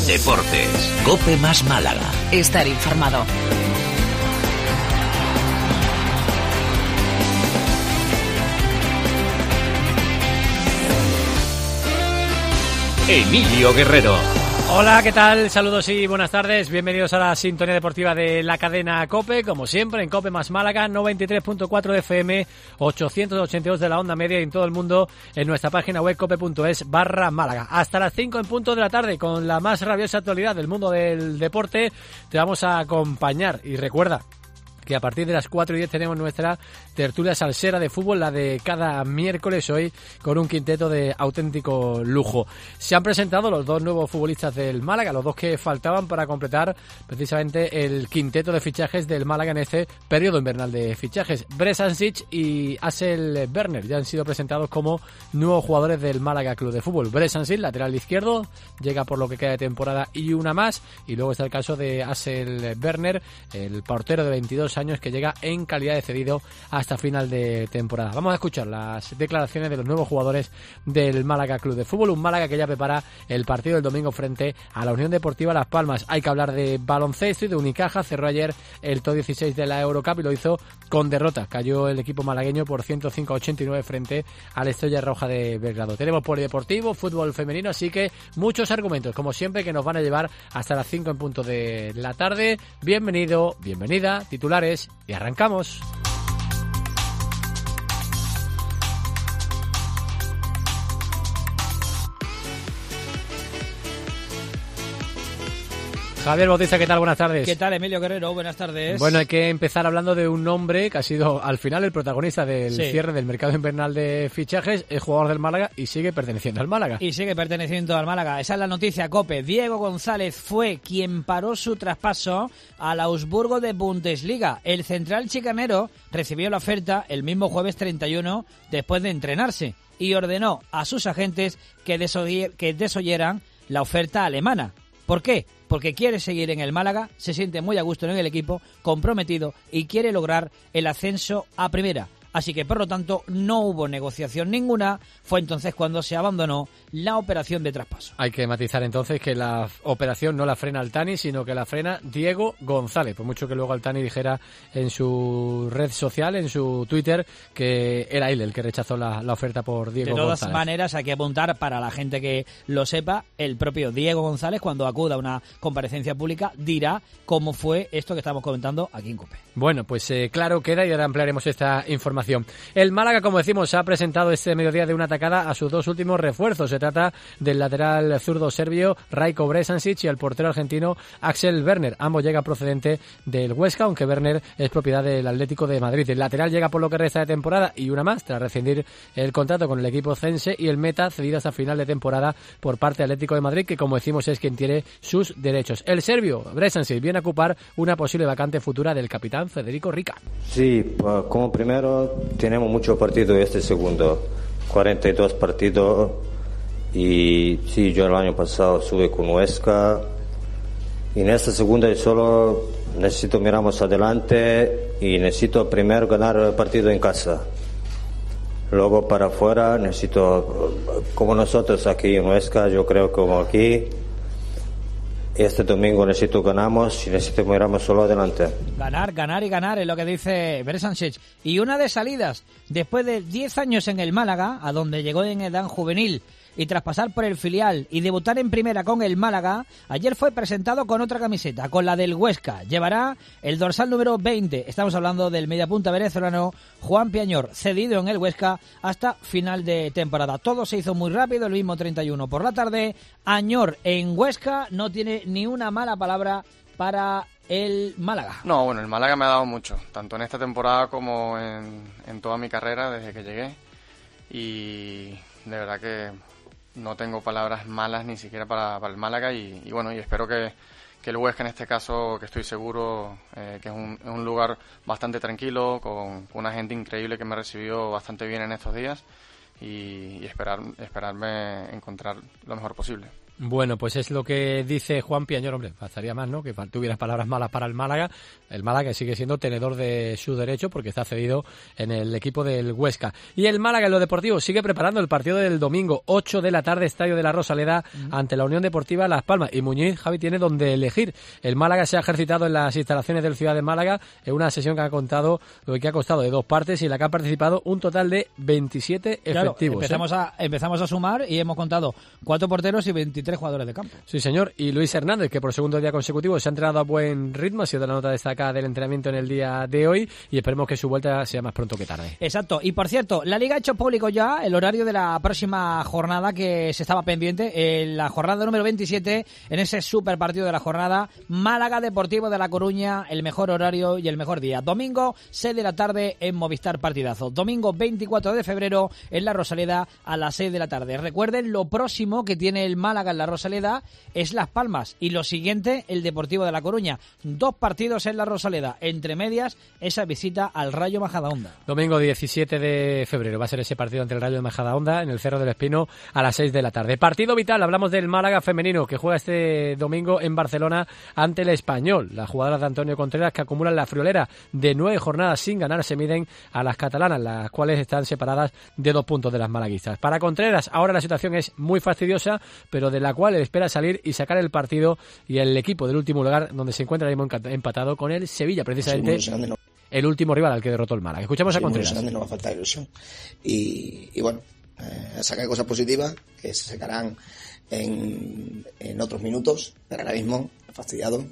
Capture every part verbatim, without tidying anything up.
Deportes. COPE más Málaga. Estar informado. Emilio Guerrero. Hola, ¿qué tal? Saludos y buenas tardes. Bienvenidos a la sintonía deportiva de la cadena COPE, como siempre en COPE más Málaga, noventa y tres punto cuatro de F M, ochocientos ochenta y dos de la onda media y en todo el mundo en nuestra página web cope.es barra Málaga. Hasta las cinco en punto de la tarde, con la más rabiosa actualidad del mundo del deporte, te vamos a acompañar. Y recuerda que a partir de las cuatro y diez tenemos nuestra tertulia salsera de fútbol, la de cada miércoles, hoy con un quinteto de auténtico lujo. Se han presentado los dos nuevos futbolistas del Málaga, los dos que faltaban para completar precisamente el quinteto de fichajes del Málaga en este periodo invernal de fichajes. Bresansic y Axel Werner ya han sido presentados como nuevos jugadores del Málaga Club de Fútbol. Bresansic, lateral izquierdo, llega por lo que queda de temporada y una más, y luego está el caso de Axel Werner, el portero de veintidós años que llega en calidad de cedido hasta final de temporada. Vamos a escuchar las declaraciones de los nuevos jugadores del Málaga Club de Fútbol, un Málaga que ya prepara el partido del domingo frente a la Unión Deportiva Las Palmas. Hay que hablar de baloncesto y de Unicaja. Cerró ayer el top dieciséis de la Eurocup y lo hizo con derrota. Cayó el equipo malagueño por ciento cinco a ochenta y nueve frente a la Estrella Roja de Belgrado. Tenemos polideportivo, fútbol femenino, así que muchos argumentos, como siempre, que nos van a llevar hasta las cinco en punto de la tarde. Bienvenido, bienvenida, titulares y arrancamos. Javier Bautista, ¿qué tal? Buenas tardes. ¿Qué tal, Emilio Guerrero? Buenas tardes. Bueno, hay que empezar hablando de un nombre que ha sido al final el protagonista del sí. cierre del mercado invernal de fichajes, es jugador del Málaga y sigue perteneciendo al Málaga. Y sigue perteneciendo al Málaga. Esa es la noticia, COPE. Diego González fue quien paró su traspaso al Augsburgo de Bundesliga. El central chicanero recibió la oferta el mismo jueves treinta y uno después de entrenarse y ordenó a sus agentes que, desoyer, que desoyeran la oferta alemana. ¿Por qué? Porque quiere seguir en el Málaga, se siente muy a gusto en el equipo, comprometido y quiere lograr el ascenso a primera. Así que, por lo tanto, no hubo negociación ninguna. Fue entonces cuando se abandonó la operación de traspaso. Hay que matizar entonces que la operación no la frena Altani, sino que la frena Diego González. Por mucho que luego Altani dijera en su red social, en su Twitter, que era él el que rechazó la, la oferta por Diego González. De todas maneras, hay que apuntar, para la gente que lo sepa, el propio Diego González, cuando acuda a una comparecencia pública, dirá cómo fue esto que estamos comentando aquí en COPE. Bueno, pues eh, claro queda, y ahora ampliaremos esta información. El Málaga, como decimos, ha presentado este mediodía de una atacada a sus dos últimos refuerzos. Se trata del lateral zurdo serbio Rajko Bresansic y el portero argentino Axel Werner. Ambos llegan procedente del Huesca, aunque Werner es propiedad del Atlético de Madrid. El lateral llega por lo que resta de temporada y una más tras rescindir el contrato con el equipo cense, y el meta cedido hasta final de temporada por parte del Atlético de Madrid, que como decimos es quien tiene sus derechos. El serbio Bresansic viene a ocupar una posible vacante futura del capitán Federico Rica. Sí, como primero tenemos muchos partidos este segundo, cuarenta y dos partidos, y sí, yo el año pasado sube con Huesca, y en esta segunda solo necesito miramos adelante y necesito primero ganar el partido en casa. Luego para afuera necesito, como nosotros aquí en Huesca, yo creo como aquí, este domingo necesito ganamos y necesito miramos solo adelante. Ganar, ganar y ganar es lo que dice Bresansic. Y una de salidas, después de diez años en el Málaga, a donde llegó en edad juvenil, y tras pasar por el filial y debutar en primera con el Málaga, ayer fue presentado con otra camiseta, con la del Huesca. Llevará el dorsal número veinte. Estamos hablando del mediapunta venezolano Juan Piañor, cedido en el Huesca hasta final de temporada. Todo se hizo muy rápido, el mismo treinta y uno por la tarde. Añor en Huesca no tiene ni una mala palabra para el Málaga. No, bueno, el Málaga me ha dado mucho, tanto en esta temporada como en, en toda mi carrera desde que llegué. Y de verdad que no tengo palabras malas ni siquiera para, para el Málaga, y, y bueno, y espero que, que el Huesca en este caso, que estoy seguro eh, que es un, es un lugar bastante tranquilo, con, con una gente increíble que me recibió bastante bien en estos días, y, y esperar, esperarme encontrar lo mejor posible. Bueno, pues es lo que dice Juan Piañor, hombre, faltaría más, ¿no? Que tuvieras palabras malas para el Málaga. El Málaga sigue siendo tenedor de su derecho porque está cedido en el equipo del Huesca. Y el Málaga en lo deportivo sigue preparando el partido del domingo, ocho de la tarde, Estadio de la Rosaleda, mm. ante la Unión Deportiva Las Palmas. Y Muñiz, Javi, tiene donde elegir. El Málaga se ha ejercitado en las instalaciones del Ciudad de Málaga en una sesión que ha contado, que ha costado de dos partes y en la que han participado un total de veintisiete claro, efectivos. Empezamos, ¿eh? a, empezamos a sumar y hemos contado cuatro porteros y veintitrés jugadores de campo. Sí, señor. Y Luis Hernández, que por segundo día consecutivo se ha entrenado a buen ritmo, ha sido la nota destacada del entrenamiento en el día de hoy y esperemos que su vuelta sea más pronto que tarde. Exacto. Y por cierto, la Liga ha hecho público ya el horario de la próxima jornada que se estaba pendiente, en la jornada número veintisiete, en ese super partido de la jornada, Málaga Deportivo de La Coruña, el mejor horario y el mejor día. Domingo, seis de la tarde en Movistar Partidazo. Domingo veinticuatro de febrero en La Rosaleda a las seis de la tarde. Recuerden, lo próximo que tiene el Málaga en La Rosaleda es Las Palmas y lo siguiente el Deportivo de La Coruña. Dos partidos en La Rosaleda, entre medias esa visita al Rayo Majadahonda. Domingo diecisiete de febrero va a ser ese partido ante el Rayo de Majadahonda en el Cerro del Espino a las seis de la tarde. Partido vital, hablamos del Málaga femenino que juega este domingo en Barcelona ante el Español. Las jugadoras de Antonio Contreras que acumulan la friolera de nueve jornadas sin ganar se miden a las catalanas, las cuales están separadas de dos puntos de las malaguistas. Para Contreras ahora la situación es muy fastidiosa, pero de la cual espera salir y sacar el partido y el equipo del último lugar donde se encuentra mismo empatado con el Sevilla, precisamente sí, no. el último rival al que derrotó el Málaga. Escuchamos sí, a Contreras. No va a faltar ilusión y, y bueno, eh, a sacar cosas positivas que se sacarán en, en otros minutos, pero ahora mismo fastidiado.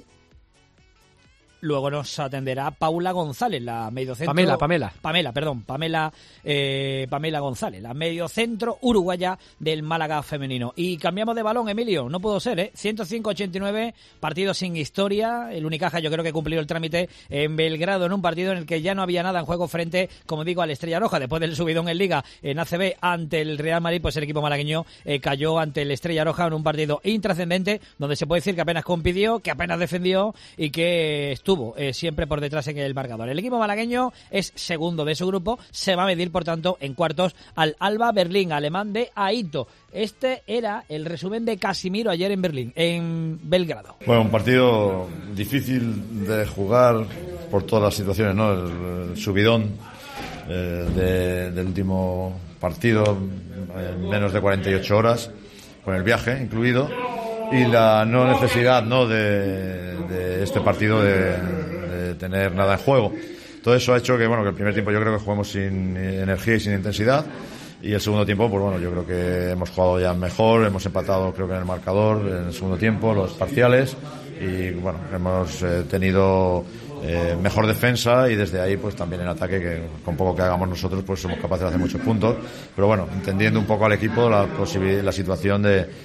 Luego nos atenderá Paula González, la mediocentro... Pamela, Pamela. Pamela, perdón, Pamela, eh, Pamela González, la mediocentro uruguaya del Málaga femenino. Y cambiamos de balón, Emilio, no pudo ser, ¿eh? ciento cinco a ochenta y nueve, partido sin historia. El Unicaja yo creo que cumplió el trámite en Belgrado en un partido en el que ya no había nada en juego frente, como digo, al Estrella Roja. Después del subidón en Liga, en A C B, ante el Real Madrid, pues el equipo malagueño eh, cayó ante el Estrella Roja en un partido intrascendente, donde se puede decir que apenas compitió, que apenas defendió y que estuvo Estuvo eh, siempre por detrás en el marcador. El equipo malagueño es segundo de su grupo, se va a medir por tanto en cuartos al Alba Berlín, alemán de Aito. Este era el resumen de Casimiro ayer en Berlín, en Belgrado. Bueno, un partido difícil de jugar por todas las situaciones, ¿no? El, el subidón eh, de, del último partido en menos de cuarenta y ocho horas, con el viaje incluido. Y la no necesidad, ¿no?, de, de este partido de, de tener nada en juego. Todo eso ha hecho que, bueno, que el primer tiempo yo creo que jugamos sin energía y sin intensidad. Y el segundo tiempo, pues bueno, yo creo que hemos jugado ya mejor, hemos empatado creo que en el marcador, en el segundo tiempo, los parciales. Y bueno, hemos eh, tenido eh, mejor defensa y desde ahí pues también en ataque, que con poco que hagamos nosotros pues somos capaces de hacer muchos puntos. Pero bueno, entendiendo un poco al equipo la, posibil- la situación de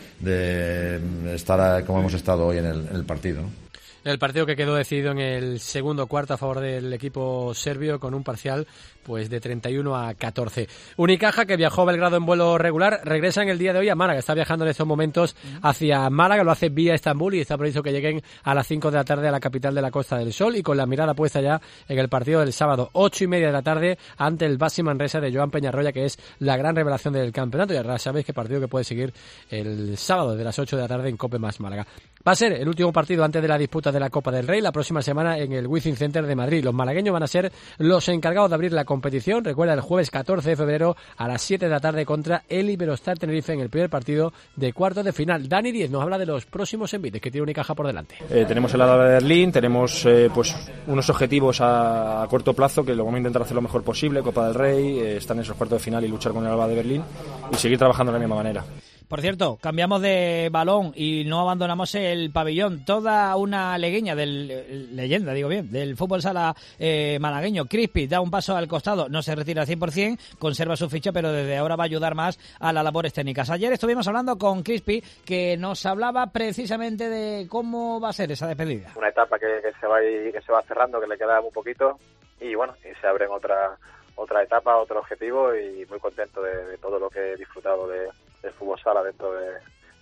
de estar como hemos estado hoy en el, en el partido, ¿no? El partido que quedó decidido en el segundo cuarto a favor del equipo serbio con un parcial pues de treinta y uno a catorce. Unicaja, que viajó a Belgrado en vuelo regular, regresa en el día de hoy a Málaga. Está viajando en estos momentos hacia Málaga, lo hace vía Estambul y está previsto que lleguen a las cinco de la tarde a la capital de la Costa del Sol y con la mirada puesta ya en el partido del sábado, ocho y media de la tarde ante el Baxi Manresa de Joan Peñarroya, que es la gran revelación del campeonato. Y ahora sabéis qué partido que puede seguir el sábado desde las ocho de la tarde en Cope Más Málaga. Va a ser el último partido antes de la disputa de la Copa del Rey la próxima semana en el Wizzing Center de Madrid. Los malagueños van a ser los encargados de abrir la competición. Recuerda, el jueves catorce de febrero a las siete de la tarde contra el Iberostar Tenerife en el primer partido de cuartos de final. Dani Díez nos habla de los próximos envites que tiene Unicaja por delante. Eh, tenemos el Alba de Berlín, tenemos eh, pues unos objetivos a, a corto plazo que lo vamos a intentar hacer lo mejor posible. Copa del Rey, eh, estar en esos cuartos de final y luchar con el Alba de Berlín y seguir trabajando de la misma manera. Por cierto, cambiamos de balón y no abandonamos el pabellón. Toda una legueña, del, leyenda, digo bien, del fútbol sala eh, malagueño. Crispi da un paso al costado, no se retira al cien por ciento, conserva su ficha, pero desde ahora va a ayudar más a las labores técnicas. Ayer estuvimos hablando con Crispi, que nos hablaba precisamente de cómo va a ser esa despedida. Una etapa que, que, se, va y, que se va cerrando, que le queda muy poquito, y bueno, y se abren otra, otra etapa, otro objetivo, y muy contento de, de todo lo que he disfrutado de del fútbol sala dentro de,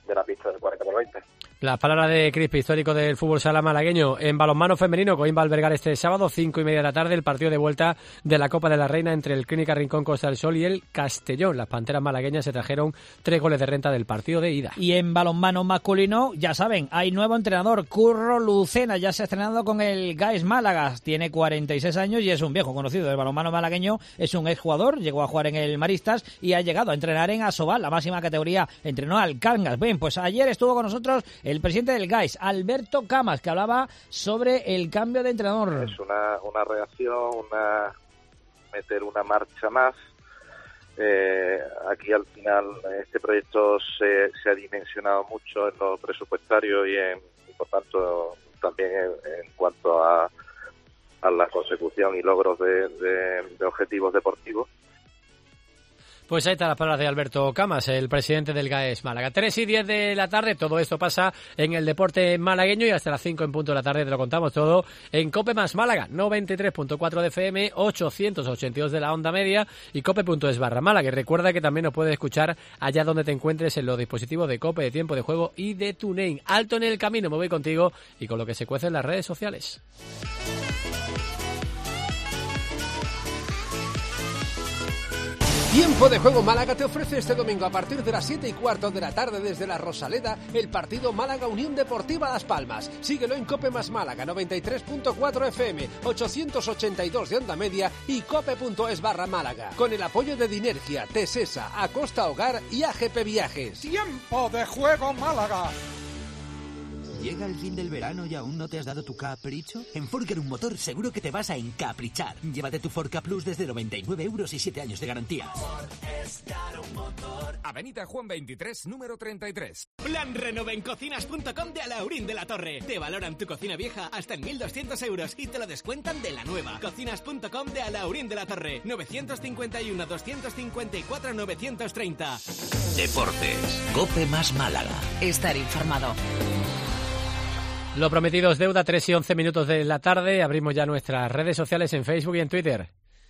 de la pista del cuarenta por veinte. Las palabras de Crispi, histórico del fútbol sala malagueño. En balonmano femenino, Coín va a albergar este sábado, cinco y media de la tarde, el partido de vuelta de la Copa de la Reina entre el Clínica Rincón Costa del Sol y el Castellón. Las panteras malagueñas se trajeron tres goles de renta del partido de ida. Y en balonmano masculino, ya saben, hay nuevo entrenador, Curro Lucena, ya se ha estrenado con el Gaes Málaga. Tiene cuarenta y seis años y es un viejo conocido del balonmano malagueño. Es un exjugador, llegó a jugar en el Maristas y ha llegado a entrenar en Asobal, la máxima categoría. Entrenó al Cangas. Bien, pues ayer estuvo con nosotros el presidente del Gaes, Alberto Camas, que hablaba sobre el cambio de entrenador. Es una, una reacción, una meter una marcha más. Eh, aquí al final este proyecto se, se ha dimensionado mucho en lo presupuestario y, en, y por tanto también en, en cuanto a, a la consecución y logros de, de, de objetivos deportivos. Pues ahí están las palabras de Alberto Camas, el presidente del Gaes Málaga. tres y diez de la tarde, todo esto pasa en el deporte malagueño y hasta las cinco en punto de la tarde te lo contamos todo en Cope Más Málaga, noventa y tres punto cuatro de F M, ochocientos ochenta y dos de la onda media y cope.es barra Málaga. Y recuerda que también nos puedes escuchar allá donde te encuentres en los dispositivos de Cope, de Tiempo de Juego y de TuneIn. Alto en el camino, me voy contigo y con lo que se cuece en las redes sociales. Tiempo de Juego Málaga te ofrece este domingo a partir de las siete y cuarto de la tarde desde la Rosaleda el partido Málaga Unión Deportiva Las Palmas. Síguelo en Cope Más Málaga, noventa y tres punto cuatro F M, ochocientos ochenta y dos de onda media y cope.es barra Málaga. Con el apoyo de Dinergia, Tesesa, Acosta Hogar y A G P Viajes. Tiempo de Juego Málaga. ¿Llega el fin del verano y aún no te has dado tu capricho? En Forcar un motor seguro que te vas a encaprichar. Llévate tu Forca Plus desde noventa y nueve euros y siete años de garantía. Avenida Juan veintitrés, número treinta y tres. Plan Renove en cocinas punto com de Alaurín de la Torre. Te valoran tu cocina vieja hasta en mil doscientos euros y te lo descuentan de la nueva. cocinas punto com de Alaurín de la Torre. novecientos cincuenta y uno, doscientos cincuenta y cuatro, novecientos treinta. Deportes. Cope Más Málaga. Estar informado. Lo prometido es deuda, tres y once minutos de la tarde. Abrimos ya nuestras redes sociales en Facebook y en Twitter.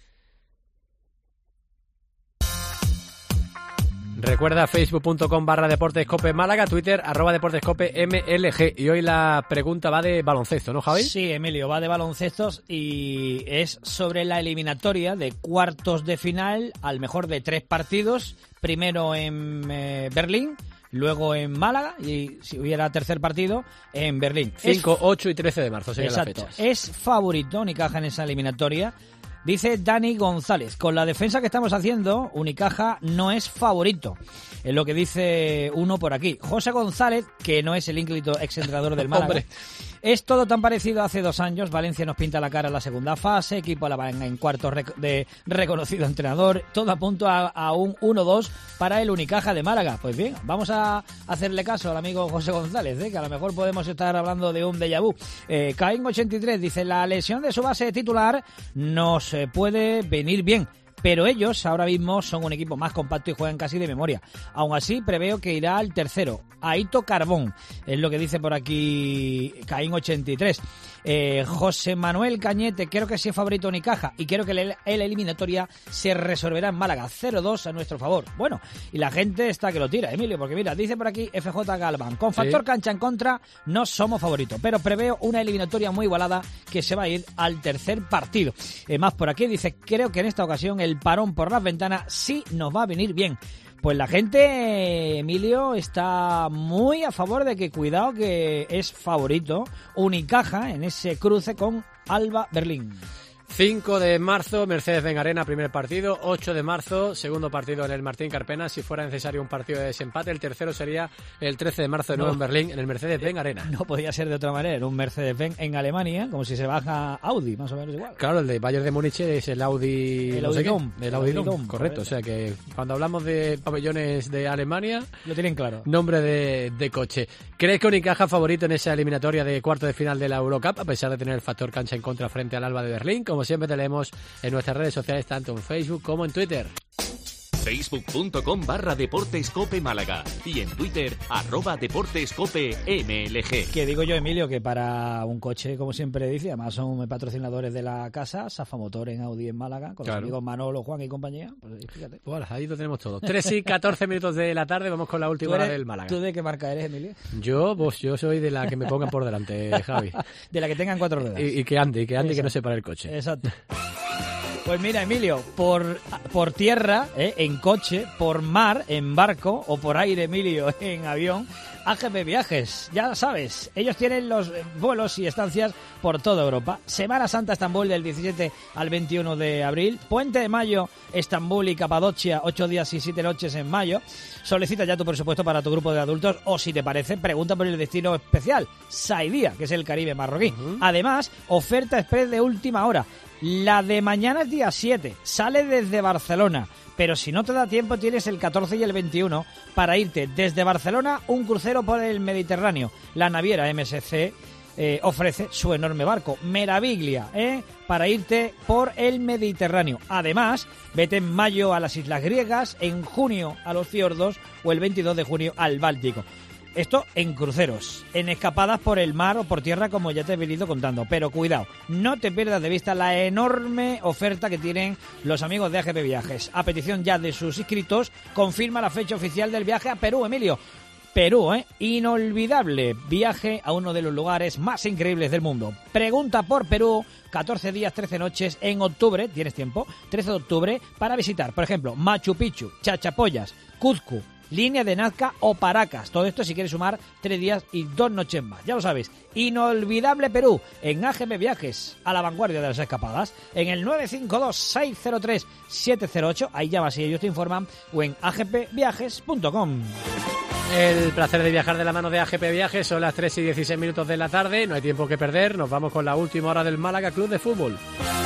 Recuerda facebook.com barra deportescope Málaga, Twitter arroba deportescope M L G. Y hoy la pregunta va de baloncesto, ¿no, Javi? Sí, Emilio, va de baloncestos y es sobre la eliminatoria de cuartos de final al mejor de tres partidos. Primero en eh, Berlín, luego en Málaga y si hubiera tercer partido en Berlín. cinco, ocho y trece de marzo serían las Exacto. fechas. Es favorito Unicaja en esa eliminatoria. Dice Dani González, con la defensa que estamos haciendo, Unicaja no es favorito. Es lo que dice uno por aquí. José González, que no es el ínclito exentrenador del Málaga. Hombre. Es todo tan parecido a hace dos años. Valencia nos pinta la cara en la segunda fase, equipo a la van en cuarto rec- de reconocido entrenador. Todo a punto a, a un uno dos para el Unicaja de Málaga. Pues bien, vamos a hacerle caso al amigo José González, ¿eh? Que a lo mejor podemos estar hablando de un déjà vu. Eh, Caín ochenta y tres dice, la lesión de su base titular nos eh, puede venir bien. Pero ellos ahora mismo son un equipo más compacto y juegan casi de memoria. Aún así, preveo que irá al tercero. Aito Carbón, es lo que dice por aquí Caín ochenta y tres. Eh, José Manuel Cañete, creo que sí es favorito Unicaja y creo que la eliminatoria se resolverá en Málaga. cero dos a nuestro favor. Bueno, y la gente está que lo tira, Emilio, porque mira, dice por aquí F J Galván, con factor sí. cancha en contra no somos favoritos, pero preveo una eliminatoria muy igualada que se va a ir al tercer partido. Eh, más por aquí dice, creo que en esta ocasión el parón por las ventanas sí nos va a venir bien. Pues la gente, Emilio, está muy a favor de que cuidado que es favorito Unicaja en ese cruce con Alba Berlín. cinco de marzo, Mercedes-Benz Arena, primer partido. ocho de marzo, segundo partido en el Martín Carpena. Si fuera necesario un partido de desempate, el tercero sería el trece de marzo de nuevo no, en Berlín, en el Mercedes-Benz Arena. No podía ser de otra manera, en un Mercedes-Benz en Alemania, como si se baja Audi, más o menos igual. Claro, el de Bayern de Múnich es el Audi... El no Audi sé Dome. Qué, el Audi Dome, correcto. O sea que cuando hablamos de pabellones de Alemania... Lo tienen claro. Nombre de, de coche. ¿Crees que Unicaja favorito en esa eliminatoria de cuarto de final de la Eurocup, a pesar de tener el factor cancha en contra frente al Alba de Berlín? Como siempre te leemos en nuestras redes sociales, tanto en Facebook como en Twitter. Facebook.com barra Deportes Cope Málaga y en Twitter arroba Deportes Cope M L G. Que digo yo, Emilio, que para un coche, como siempre dice, además son patrocinadores de la casa, Safa Motor en Audi en Málaga, con claro. los amigos Manolo, Juan y compañía. Pues fíjate. Bueno, ahí lo tenemos todo. tres y catorce minutos de la tarde, vamos con la última hora del Málaga. ¿Tú de qué marca eres, Emilio? Yo, pues yo soy de la que me pongan por delante, Javi. De la que tengan cuatro ruedas. Y, y que ande, y que ande, y que no se pare el coche. Exacto. Pues mira, Emilio, por, por tierra, ¿eh? en coche, por mar, en barco, o por aire, Emilio, en avión, A G P Viajes, ya sabes, ellos tienen los vuelos y estancias por toda Europa. Semana Santa Estambul del diecisiete al veintiuno de abril, Puente de Mayo, Estambul y Capadocia, ocho días y siete noches en mayo. Solicita ya tu presupuesto para tu grupo de adultos o, si te parece, pregunta por el destino especial, Saidía, que es el Caribe marroquí. Uh-huh. Además, oferta express de última hora. La de mañana es día siete, sale desde Barcelona, pero si no te da tiempo tienes el catorce y el veintiuno para irte desde Barcelona, un crucero por el Mediterráneo. La naviera M S C eh, ofrece su enorme barco, Meraviglia, ¿eh? para irte por el Mediterráneo. Además, vete en mayo a las Islas Griegas, en junio a los fiordos o el veintidós de junio al Báltico. Esto en cruceros, en escapadas por el mar o por tierra, como ya te he venido contando. Pero cuidado, no te pierdas de vista la enorme oferta que tienen los amigos de A G P Viajes. A petición ya de sus inscritos, confirma la fecha oficial del viaje a Perú, Emilio. Perú, ¿eh? Inolvidable viaje a uno de los lugares más increíbles del mundo. Pregunta por Perú, catorce días, trece noches en octubre, tienes tiempo, trece de octubre, para visitar, por ejemplo, Machu Picchu, Chachapoyas, Cuzco, Línea de Nazca o Paracas. Todo esto si quieres sumar tres días y dos noches más. Ya lo sabes. Inolvidable Perú en A G P Viajes, a la vanguardia de las escapadas. En el nueve cinco dos, seis cero tres, siete cero ocho. Ahí llamas y ellos te informan. O en a g p viajes punto com. El placer de viajar de la mano de A G P Viajes. Son las tres y dieciséis minutos de la tarde. No hay tiempo que perder. Nos vamos con la última hora del Málaga Club de Fútbol.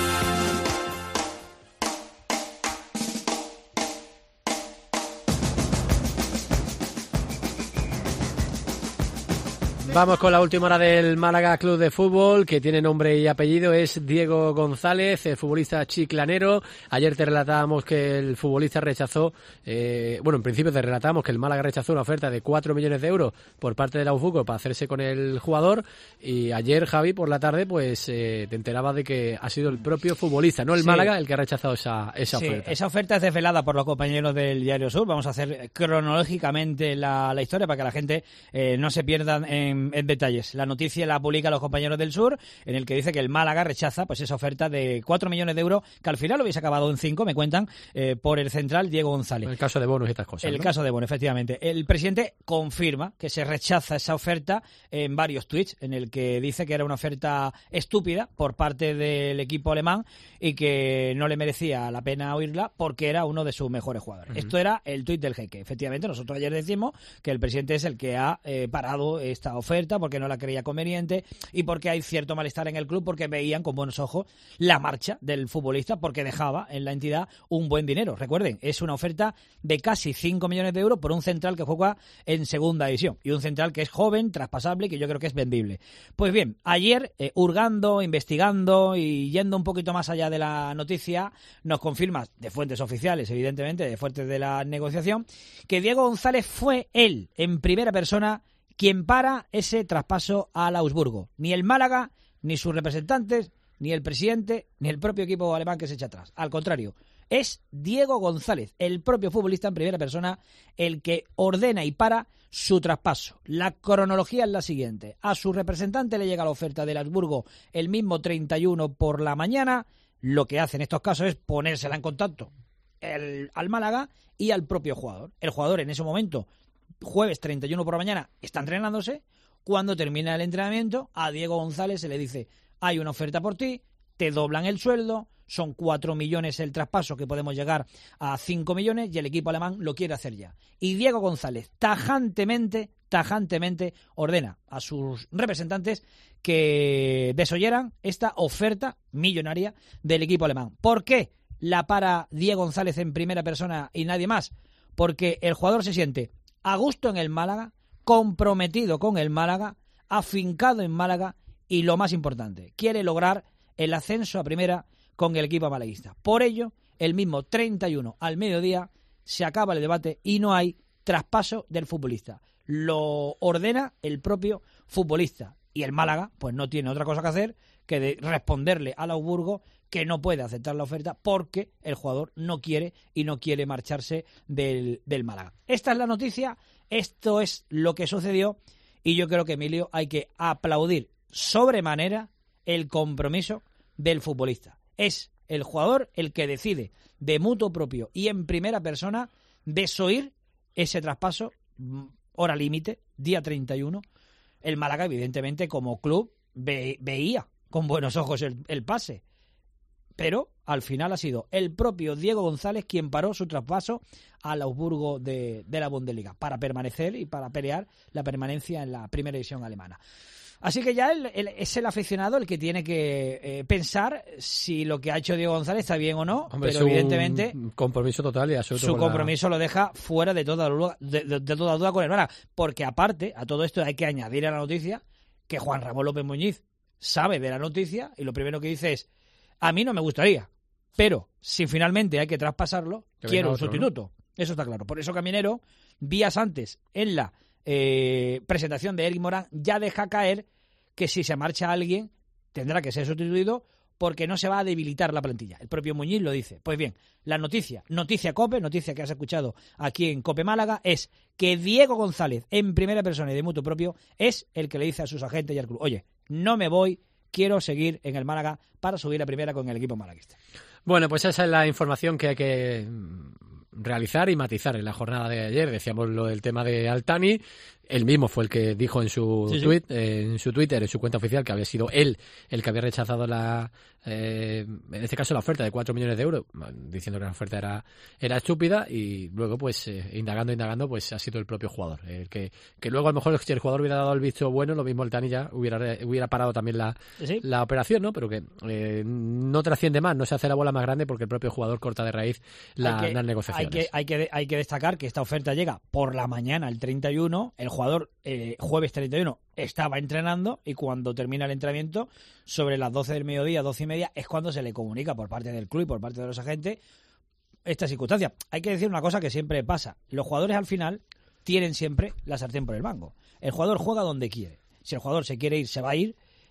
Vamos con la última hora del Málaga Club de Fútbol, que tiene nombre y apellido, es Diego González, el futbolista chiclanero. Ayer te relatábamos que el futbolista rechazó, eh, bueno, en principio te relatábamos que el Málaga rechazó una oferta de cuatro millones de euros por parte de la UFUCO para hacerse con el jugador, y ayer, Javi, por la tarde, pues eh, te enterabas de que ha sido el propio futbolista, no el sí. Málaga, el que ha rechazado esa, esa sí, oferta. Esa oferta es desvelada por los compañeros del Diario Sur. Vamos a hacer cronológicamente la, la historia para que la gente eh, no se pierda en En detalles. La noticia la publica los compañeros del Sur, en el que dice que el Málaga rechaza pues esa oferta de cuatro millones de euros, que al final hubiese acabado en cinco, me cuentan, eh, por el central Diego González. El caso de bonos y estas cosas. El ¿no? caso de bonos, efectivamente. El presidente confirma que se rechaza esa oferta en varios tweets, en el que dice que era una oferta estúpida por parte del equipo alemán y que no le merecía la pena oírla porque era uno de sus mejores jugadores. Uh-huh. Esto era el tuit del jeque. Efectivamente, nosotros ayer decimos que el presidente es el que ha eh, parado esta oferta porque no la creía conveniente y porque hay cierto malestar en el club, porque veían con buenos ojos la marcha del futbolista, porque dejaba en la entidad un buen dinero. Recuerden, es una oferta de casi cinco millones de euros por un central que juega en segunda división y un central que es joven, traspasable y que yo creo que es vendible. Pues bien, ayer, eh, hurgando, investigando y yendo un poquito más allá de la noticia, nos confirma, de fuentes oficiales, evidentemente, de fuentes de la negociación, que Diego González fue él, en primera persona, quien para ese traspaso al Augsburgo. Ni el Málaga, ni sus representantes, ni el presidente, ni el propio equipo alemán que se echa atrás. Al contrario, es Diego González, el propio futbolista en primera persona, el que ordena y para su traspaso. La cronología es la siguiente. A su representante le llega la oferta del Augsburgo el mismo treinta y uno por la mañana. Lo que hace en estos casos es ponérsela en contacto el, al Málaga y al propio jugador. El jugador en ese momento, jueves treinta y uno por la mañana, está entrenándose. Cuando termina el entrenamiento, a Diego González se le dice: hay una oferta por ti, te doblan el sueldo, son cuatro millones el traspaso, que podemos llegar a cinco millones, y el equipo alemán lo quiere hacer ya. Y Diego González tajantemente, tajantemente ordena a sus representantes que desoyeran esta oferta millonaria del equipo alemán. ¿Por qué la para Diego González en primera persona y nadie más? Porque el jugador se siente a gusto en el Málaga, comprometido con el Málaga, afincado en Málaga y, lo más importante, quiere lograr el ascenso a primera con el equipo malaguista. Por ello, el mismo treinta y uno al mediodía se acaba el debate y no hay traspaso del futbolista. Lo ordena el propio futbolista. Y el Málaga pues no tiene otra cosa que hacer que de responderle al Augsburgo que no puede aceptar la oferta porque el jugador no quiere y no quiere marcharse del, del Málaga. Esta es la noticia, esto es lo que sucedió y yo creo que, Emilio, hay que aplaudir sobremanera el compromiso del futbolista. Es el jugador el que decide de mutuo propio y en primera persona desoír ese traspaso, hora límite, día treinta y uno. El Málaga, evidentemente, como club, ve, veía con buenos ojos el, el pase. Pero al final ha sido el propio Diego González quien paró su traspaso al Augsburgo de, de la Bundesliga para permanecer y para pelear la permanencia en la primera división alemana. Así que ya el, el, es el aficionado el que tiene que eh, pensar si lo que ha hecho Diego González está bien o no. Hombre, pero evidentemente un compromiso total y absoluto. Su compromiso la... lo deja fuera de toda duda, de, de, de toda duda con el Málaga. Porque aparte, a todo esto hay que añadir a la noticia que Juan Ramón López Muñiz sabe de la noticia y lo primero que dice es: a mí no me gustaría, pero si finalmente hay que traspasarlo, que quiero otro, un sustituto. ¿No? Eso está claro. Por eso Caminero, días antes, en la eh, presentación de Eric Morán, ya deja caer que si se marcha alguien tendrá que ser sustituido porque no se va a debilitar la plantilla. El propio Muñiz lo dice. Pues bien, la noticia, noticia COPE, noticia que has escuchado aquí en COPE Málaga, es que Diego González, en primera persona y de mutuo propio, es el que le dice a sus agentes y al club: oye, no me voy, quiero seguir en el Málaga para subir a primera con el equipo malaguista. Bueno, pues esa es la información que hay que realizar y matizar en la jornada de ayer. Decíamos lo del tema de Altani. Él mismo fue el que dijo en su sí, tweet, sí. Eh, en su Twitter, en su cuenta oficial, que había sido él el que había rechazado la, eh, en este caso la oferta de cuatro millones de euros, diciendo que la oferta era era estúpida, y luego pues eh, indagando, indagando, pues ha sido el propio jugador. El que, que luego a lo mejor si el jugador hubiera dado el visto bueno, lo mismo Altani ya hubiera hubiera parado también la, ¿Sí? la operación, ¿no? Pero que eh, no trasciende más, no se hace la bola más grande porque el propio jugador corta de raíz la, hay que, las negociaciones. Hay que, hay, que, hay que destacar que esta oferta llega por la mañana, el treinta y uno, el jugador eh, jueves treinta y uno estaba entrenando y cuando termina el entrenamiento, sobre las doce del mediodía, doce y media, es cuando se le comunica por parte del club y por parte de los agentes esta circunstancia. Hay que decir una cosa que siempre pasa: los jugadores al final tienen siempre la sartén por el mango. El jugador juega donde quiere. Si el jugador se quiere ir, se va a ir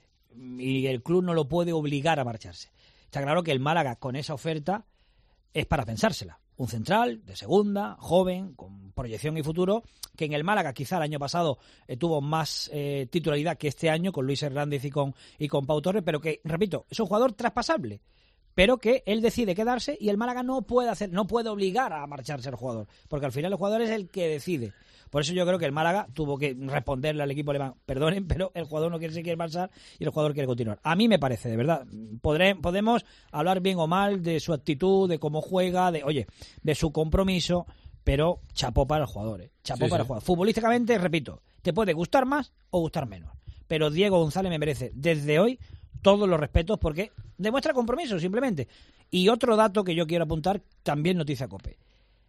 y el club no lo puede obligar a marcharse. Está claro que el Málaga con esa oferta es para pensársela. Un central de segunda, joven, con proyección y futuro, que en el Málaga quizá el año pasado eh, tuvo más eh, titularidad que este año con Luis Hernández y con, y con Pau Torres, pero que, repito, es un jugador traspasable, pero que él decide quedarse y el Málaga no puede hacer, no puede obligar a marcharse al jugador, porque al final el jugador es el que decide. Por eso yo creo que el Málaga tuvo que responderle al equipo alemán: perdonen, pero el jugador no quiere se quiere marchar y el jugador quiere continuar. A mí me parece, de verdad, podré, podemos hablar bien o mal de su actitud, de cómo juega, de oye, de su compromiso, pero chapó para el jugador, ¿eh? Chapó sí, para sí. el jugador. Futbolísticamente, repito, te puede gustar más o gustar menos, pero Diego González me merece desde hoy todos los respetos porque demuestra compromiso, simplemente. Y otro dato que yo quiero apuntar, también noticia COPE: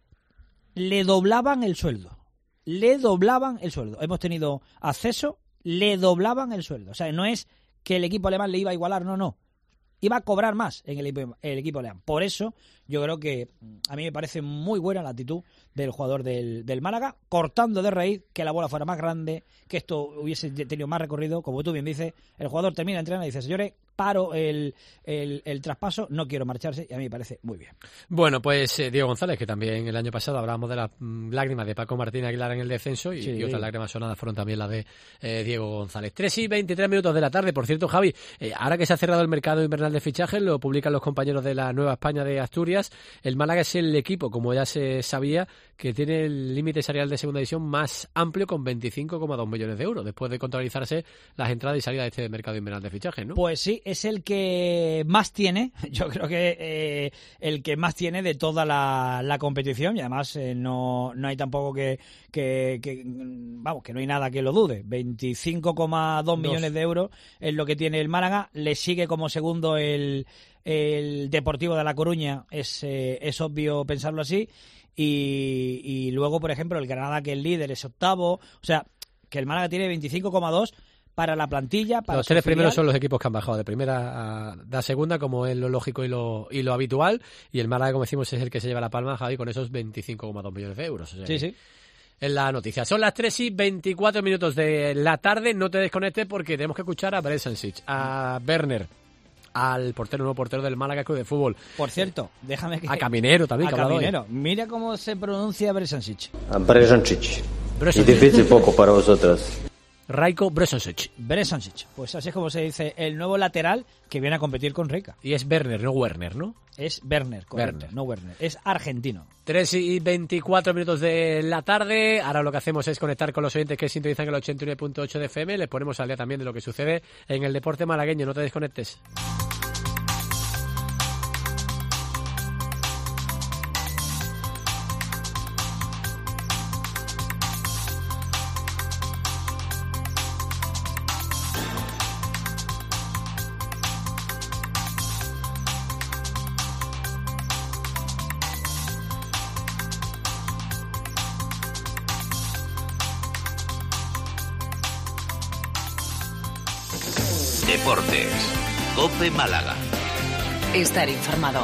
le doblaban el sueldo. Le doblaban el sueldo. Hemos tenido acceso, le doblaban el sueldo. O sea, no es que el equipo alemán le iba a igualar, no, no. Iba a cobrar más en el, el equipo alemán. Por eso, yo creo que a mí me parece muy buena la actitud del jugador del, del Málaga, cortando de raíz, que la bola fuera más grande, que esto hubiese tenido más recorrido. Como tú bien dices, el jugador termina entrenando y dice: señores, paro el, el, el traspaso, no quiero marcharse, y a mí me parece muy bien. Bueno, pues eh, Diego González, que también el año pasado hablábamos de las mm, lágrimas de Paco Martín Aguilar en el descenso, y, sí. y otras lágrimas sonadas fueron también las de eh, Diego González. tres y veintitrés minutos de la tarde. Por cierto, Javi, eh, ahora que se ha cerrado el mercado invernal de fichajes, lo publican los compañeros de la Nueva España de Asturias, el Málaga es el equipo, como ya se sabía, que tiene el límite salarial de segunda división más amplio, con veinticinco coma dos millones de euros, después de contabilizarse las entradas y salidas de este mercado invernal de fichajes, ¿no? Pues sí, es el que más tiene, yo creo que eh, el que más tiene de toda la, la competición, y además eh, no, no hay tampoco que, que, que, vamos, que no hay nada que lo dude. veinticinco coma dos millones de euros es lo que tiene el Málaga, le sigue como segundo el, el Deportivo de La Coruña, es, eh, es obvio pensarlo así, y, y luego, por ejemplo, el Granada, que es líder, es octavo, o sea, que el Málaga tiene veinticinco coma dos, para la plantilla, para los su tres filial. primeros son los equipos que han bajado de primera a, a segunda, como es lo lógico y lo, y lo habitual, y el Málaga, como decimos, es el que se lleva la palma, Javi, con esos veinticinco coma dos millones de euros. O sea, sí, sí. En la noticia. Son las tres y veinticuatro minutos de la tarde. No te desconectes porque tenemos que escuchar a Bresansic, a Werner, al portero, nuevo portero del Málaga Club de Fútbol. Por cierto, déjame que... A Caminero también, a que ha hablado Caminero. hoy. Mira cómo se pronuncia Bresansic. A Bresansic. Bresansic. Y difícil poco para vosotros. Rajko Bresansic. Bresansic. Pues así es como se dice el nuevo lateral que viene a competir con Rica. Y es Werner, no Werner, ¿no? Es Werner, correcto, Werner. no Werner. Es argentino. tres y veinticuatro minutos de la tarde. Ahora lo que hacemos es conectar con los oyentes que sintonizan el ochenta y nueve punto ocho de F M. Les ponemos al día también de lo que sucede en el deporte malagueño. No te desconectes. Deportes. COPE Málaga. Estar informado.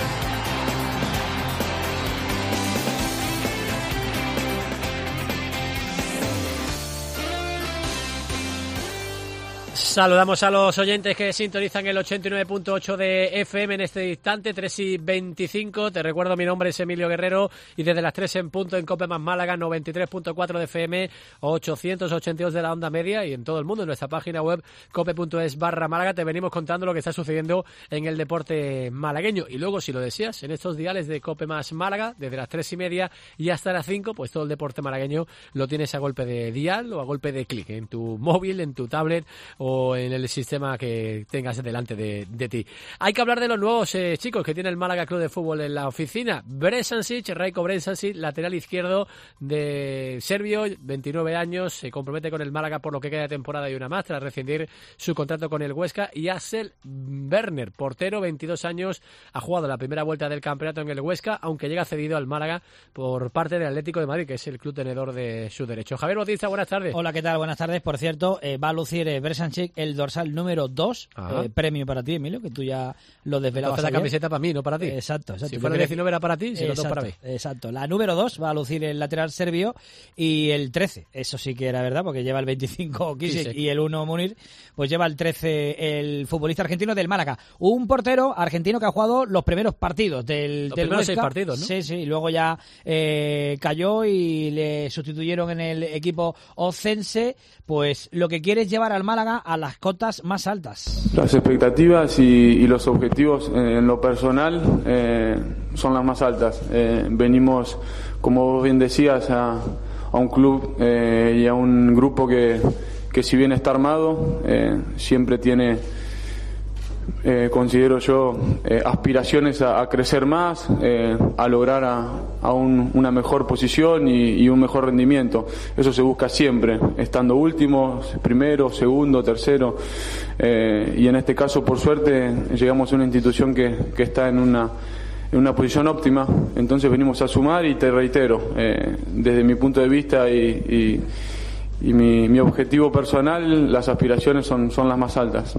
Saludamos a los oyentes que sintonizan el ochenta y nueve punto ocho de F M en este instante, tres y veinticinco. Te recuerdo, mi nombre es Emilio Guerrero y desde las tres en punto en COPE más Málaga, noventa y tres punto cuatro de F M, ochocientos ochenta y dos de la onda media y en todo el mundo, en nuestra página web cope punto es barra Málaga. Te venimos contando lo que está sucediendo en el deporte malagueño. Y luego, si lo deseas, en estos diales de COPE más Málaga, desde las tres y media y hasta las cinco, pues todo el deporte malagueño lo tienes a golpe de dial o a golpe de clic, en tu móvil, en tu tablet o en el sistema que tengas delante de, de ti. Hay que hablar de los nuevos eh, chicos que tiene el Málaga Club de Fútbol en la oficina. Bresansic, Rajko Bresansic, lateral izquierdo de serbio, veintinueve años, se compromete con el Málaga por lo que queda de temporada y una más tras rescindir su contrato con el Huesca. Y Axel Werner, portero, veintidós años, ha jugado la primera vuelta del campeonato en el Huesca, aunque llega cedido al Málaga por parte del Atlético de Madrid, que es el club tenedor de su derecho. Javier Bautista, buenas tardes. Hola, ¿qué tal? Buenas tardes. Por cierto, eh, va a lucir eh, Bresansic el dorsal número dos, eh, premio para ti, Emilio, que tú ya lo desvelabas. Entonces la ayer. camiseta para mí, no para ti. Exacto, exacto. Si fuera el diecinueve era para ti, si no, dos para mí. Exacto. La número dos va a lucir el lateral serbio y el trece, eso sí que era verdad, porque lleva el veinticinco Kisic y el uno Munir, pues lleva el trece el futbolista argentino del Málaga. Un portero argentino que ha jugado los primeros partidos del, los del primeros Huesca. seis partidos, ¿no? Sí, sí, y luego ya eh, cayó y le sustituyeron en el equipo ocense. Pues lo que quiere es llevar al Málaga a las cotas más altas. Las expectativas y, y los objetivos eh, en lo personal eh, son las más altas. Eh, venimos, como vos bien decías, a, a un club eh, y a un grupo que, que si bien está armado, eh, siempre tiene, eh, considero yo, eh, aspiraciones a, a crecer más, eh, a lograr a, a un, una mejor posición y, y un mejor rendimiento. Eso se busca siempre, estando último, primero, segundo, tercero, eh, y en este caso, por suerte, llegamos a una institución que, que está en una en una posición óptima, entonces venimos a sumar y te reitero, eh, desde mi punto de vista y, y, y mi, mi objetivo personal, las aspiraciones son, son las más altas.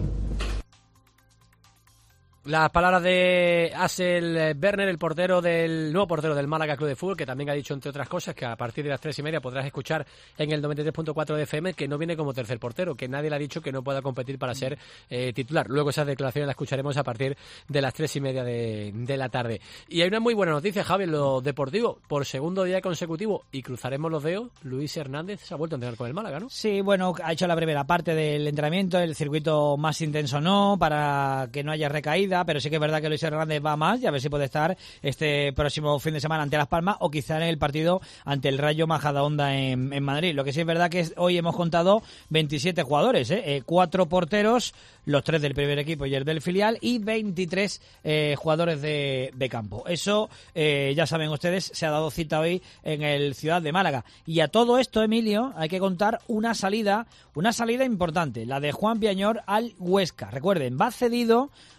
Las palabras de Axel Werner, el portero del nuevo portero del Málaga Club de Fútbol, que también ha dicho, entre otras cosas, que a partir de las tres y media podrás escuchar en el noventa y tres punto cuatro de F M que no viene como tercer portero, que nadie le ha dicho que no pueda competir para ser eh, titular. Luego esas declaraciones las escucharemos a partir de las tres y media de, de la tarde. Y hay una muy buena noticia, Javi, en lo deportivo. Por segundo día consecutivo, y cruzaremos los dedos, Luis Hernández se ha vuelto a entrenar con el Málaga, ¿no? Sí, bueno, ha hecho la primera parte del entrenamiento, el circuito más intenso no, para que no haya recaída, pero sí que es verdad que Luis Hernández va más y a ver si puede estar este próximo fin de semana ante Las Palmas o quizá en el partido ante el Rayo Majadahonda en, en Madrid. Lo que sí es verdad que es, hoy hemos contado veintisiete jugadores, ¿eh? Eh, cuatro porteros, los tres del primer equipo y el del filial, y veintitrés eh, jugadores de, de campo. Eso, eh, ya saben ustedes, se ha dado cita hoy en el Ciudad de Málaga. Y a todo esto, Emilio, hay que contar una salida, una salida importante, la de Juan Piañor al Huesca. Recuerden, va cedido al equipo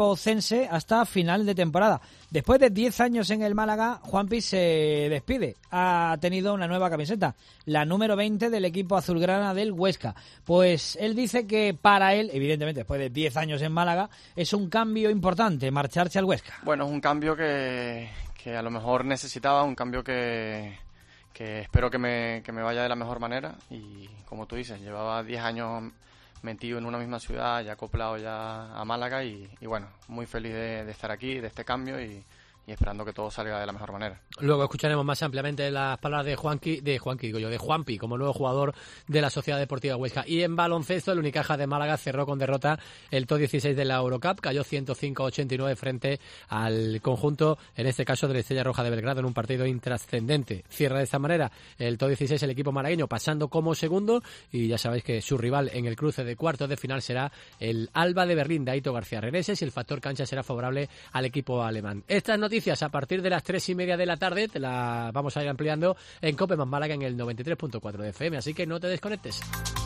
equipo cense hasta final de temporada. Después de diez años en el Málaga, Juanpi se despide. Ha tenido una nueva camiseta, la número veinte del equipo azulgrana del Huesca. Pues él dice que para él, evidentemente después de diez años en Málaga, es un cambio importante marcharse al Huesca. Bueno, es un cambio que, que a lo mejor necesitaba, un cambio que, que espero que me, que me vaya de la mejor manera. Y como tú dices, llevaba diez años metido en una misma ciudad, ya acoplado ya a Málaga y, y bueno, muy feliz de, de estar aquí, de este cambio y, y esperando que todo salga de la mejor manera. Luego escucharemos más ampliamente las palabras de Juanqui, de Juanqui, digo yo, de Juanpi, como nuevo jugador de la Sociedad Deportiva Huesca. Y en baloncesto, el Unicaja de Málaga cerró con derrota el top dieciséis de la Eurocup, cayó ciento cinco a ochenta y nueve frente al conjunto, en este caso de la Estrella Roja de Belgrado, en un partido intrascendente. Cierra de esta manera el top dieciséis el equipo malagueño, pasando como segundo, y ya sabéis que su rival en el cruce de cuartos de final será el Alba de Berlín de Aito García Reneses, y el factor cancha será favorable al equipo alemán. Estas noticias a partir de las tres y media de la tarde te las vamos a ir ampliando en Cope Más Málaga en el noventa y tres punto cuatro de F M, así que no te desconectes.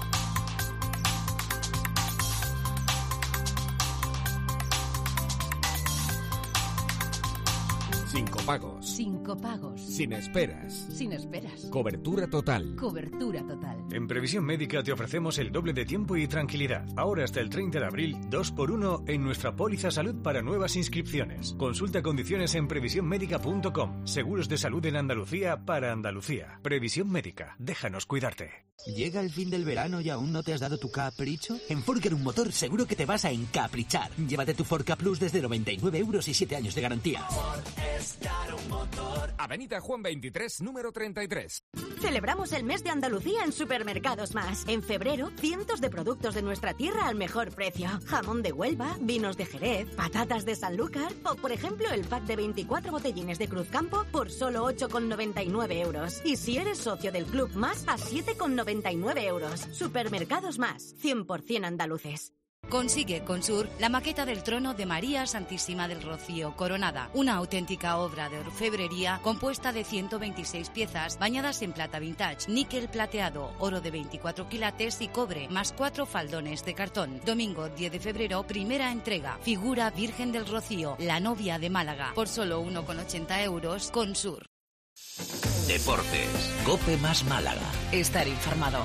Sin copagos. Sin copagos. Sin esperas. Sin esperas. Cobertura total. Cobertura total. En Previsión Médica te ofrecemos el doble de tiempo y tranquilidad. Ahora hasta el treinta de abril, dos por uno en nuestra póliza salud para nuevas inscripciones. Consulta condiciones en previsión médica punto com. Seguros de salud en Andalucía para Andalucía. Previsión Médica. Déjanos cuidarte. ¿Llega el fin del verano y aún no te has dado tu capricho? En Forker un motor seguro que te vas a encaprichar. Llévate tu Ford Ka Plus desde noventa y nueve euros y siete años de garantía. Avenida Juan veintitrés, número treinta y tres. Celebramos el mes de Andalucía en Supermercados Más. En febrero, cientos de productos de nuestra tierra al mejor precio. Jamón de Huelva, vinos de Jerez, patatas de Sanlúcar o, por ejemplo, el pack de veinticuatro botellines de Cruzcampo por solo ocho con noventa y nueve euros. Y si eres socio del Club Más, a siete con noventa y nueve euros. Supermercados Más, cien por ciento andaluces. Consigue con Sur la maqueta del trono de María Santísima del Rocío Coronada, una auténtica obra de orfebrería compuesta de ciento veintiséis piezas bañadas en plata vintage, níquel plateado, oro de veinticuatro quilates y cobre, más cuatro faldones de cartón. Domingo diez de febrero, primera entrega. Figura Virgen del Rocío, la novia de Málaga, por solo uno con ochenta euros con Sur. Deportes, Cope Más Málaga. Estar informado.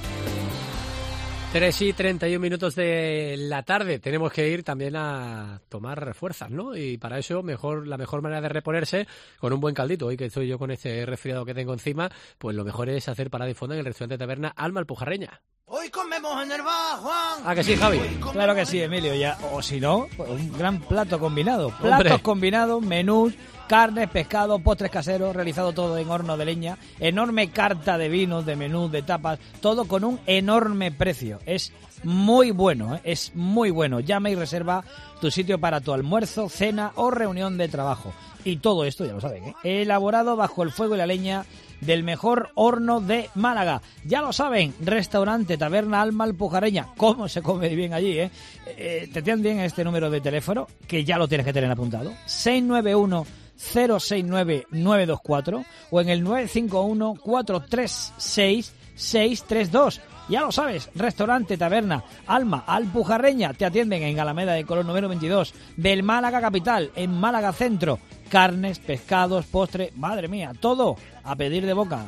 tres y treinta y un minutos de la tarde. Tenemos que ir también a tomar fuerzas, ¿no? Y para eso, mejor la mejor manera de reponerse con un buen caldito. Hoy que estoy yo con este resfriado que tengo encima, pues lo mejor es hacer parada y fondo en el restaurante taberna Alma Alpujarreña. Hoy comemos en el bar, Juan. ¿Ah, que sí, Javi? Claro que sí, Emilio. Ya, o si no, pues un gran plato combinado. Platos Hombre. combinados, menús, carnes, pescado, postres caseros, realizado todo en horno de leña, enorme carta de vinos, de menús, de tapas, todo con un enorme precio. Es muy bueno, ¿eh? es muy bueno. Llama y reserva tu sitio para tu almuerzo, cena o reunión de trabajo. Y todo esto, ya lo saben, ¿eh? elaborado bajo el fuego y la leña del mejor horno de Málaga. Ya lo saben, restaurante Taberna Alma Alpujarreña. ¿Cómo se come bien allí, eh? eh te atienden este número de teléfono, que ya lo tienes que tener apuntado, seis nueve uno cero seis nueve nueve dos cuatro o en el nueve cinco uno cuatro tres seis seis tres dos. Ya lo sabes, restaurante Taberna Alma Alpujarreña. Te atienden en Alameda de Colón número veintidós del Málaga Capital, en Málaga Centro. Carnes, pescados, postre, madre mía, todo a pedir de boca.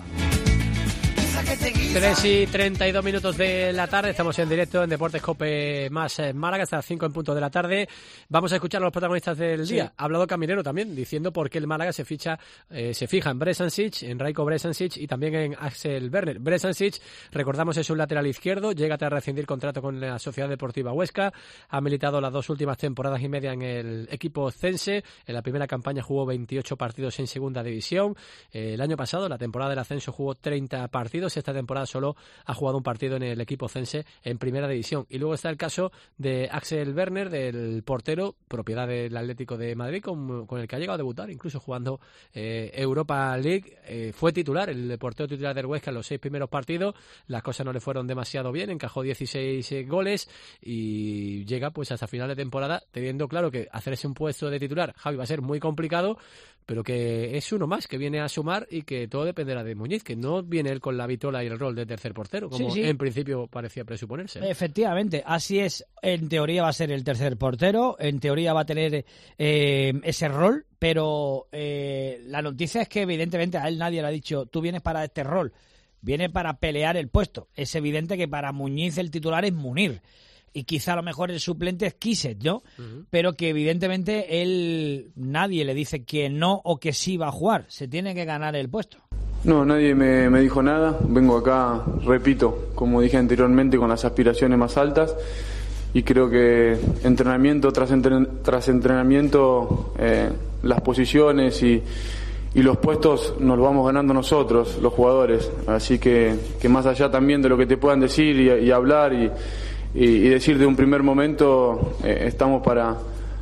tres y treinta y dos minutos de la tarde, estamos en directo en Deportes Cope Más Málaga, hasta las cinco en punto de la tarde. Vamos a escuchar a los protagonistas del Sí. día. Ha hablado Caminero también, diciendo por qué el Málaga se ficha, eh, se fija en Bresancic, en Raiko Bresancic y también en Axel Werner. Bresancic, recordamos, es un lateral izquierdo, llega tras rescindir contrato con la Sociedad Deportiva Huesca, ha militado las dos últimas temporadas y media en el equipo cense. En la primera campaña jugó veintiocho partidos en segunda división. Eh, el año pasado, la temporada del ascenso, jugó treinta partidos. Esta temporada solo ha jugado un partido en el equipo cense en primera división. Y luego está el caso de Axel Werner, del portero, propiedad del Atlético de Madrid, con, con el que ha llegado a debutar, incluso jugando eh, Europa League. Eh, fue titular, el portero titular del Huesca en los seis primeros partidos. Las cosas no le fueron demasiado bien, encajó dieciséis eh, goles y llega pues hasta final de temporada teniendo claro que hacerse un puesto de titular, Javi, va a ser muy complicado, pero que es uno más que viene a sumar y que todo dependerá de Muñiz, que no viene él con la vitola y el rol de tercer portero, como sí, sí. en principio parecía presuponerse. Efectivamente, así es. En teoría va a ser el tercer portero, en teoría va a tener eh, ese rol, pero eh, la noticia es que evidentemente a él nadie le ha dicho, tú vienes para este rol, viene para pelear el puesto. Es evidente que para Muñiz el titular es Munir. Y quizá a lo mejor el suplente es Kiset, ¿no? Uh-huh. Pero que evidentemente él, nadie le dice que no o que sí va a jugar. Se tiene que ganar el puesto. No, nadie me, me dijo nada. Vengo acá, repito, como dije anteriormente, con las aspiraciones más altas. Y creo que entrenamiento tras, entren, tras entrenamiento, eh, las posiciones y, y los puestos nos los vamos ganando nosotros, los jugadores. Así que, que más allá también de lo que te puedan decir y, y hablar y... y decir de un primer momento eh, estamos para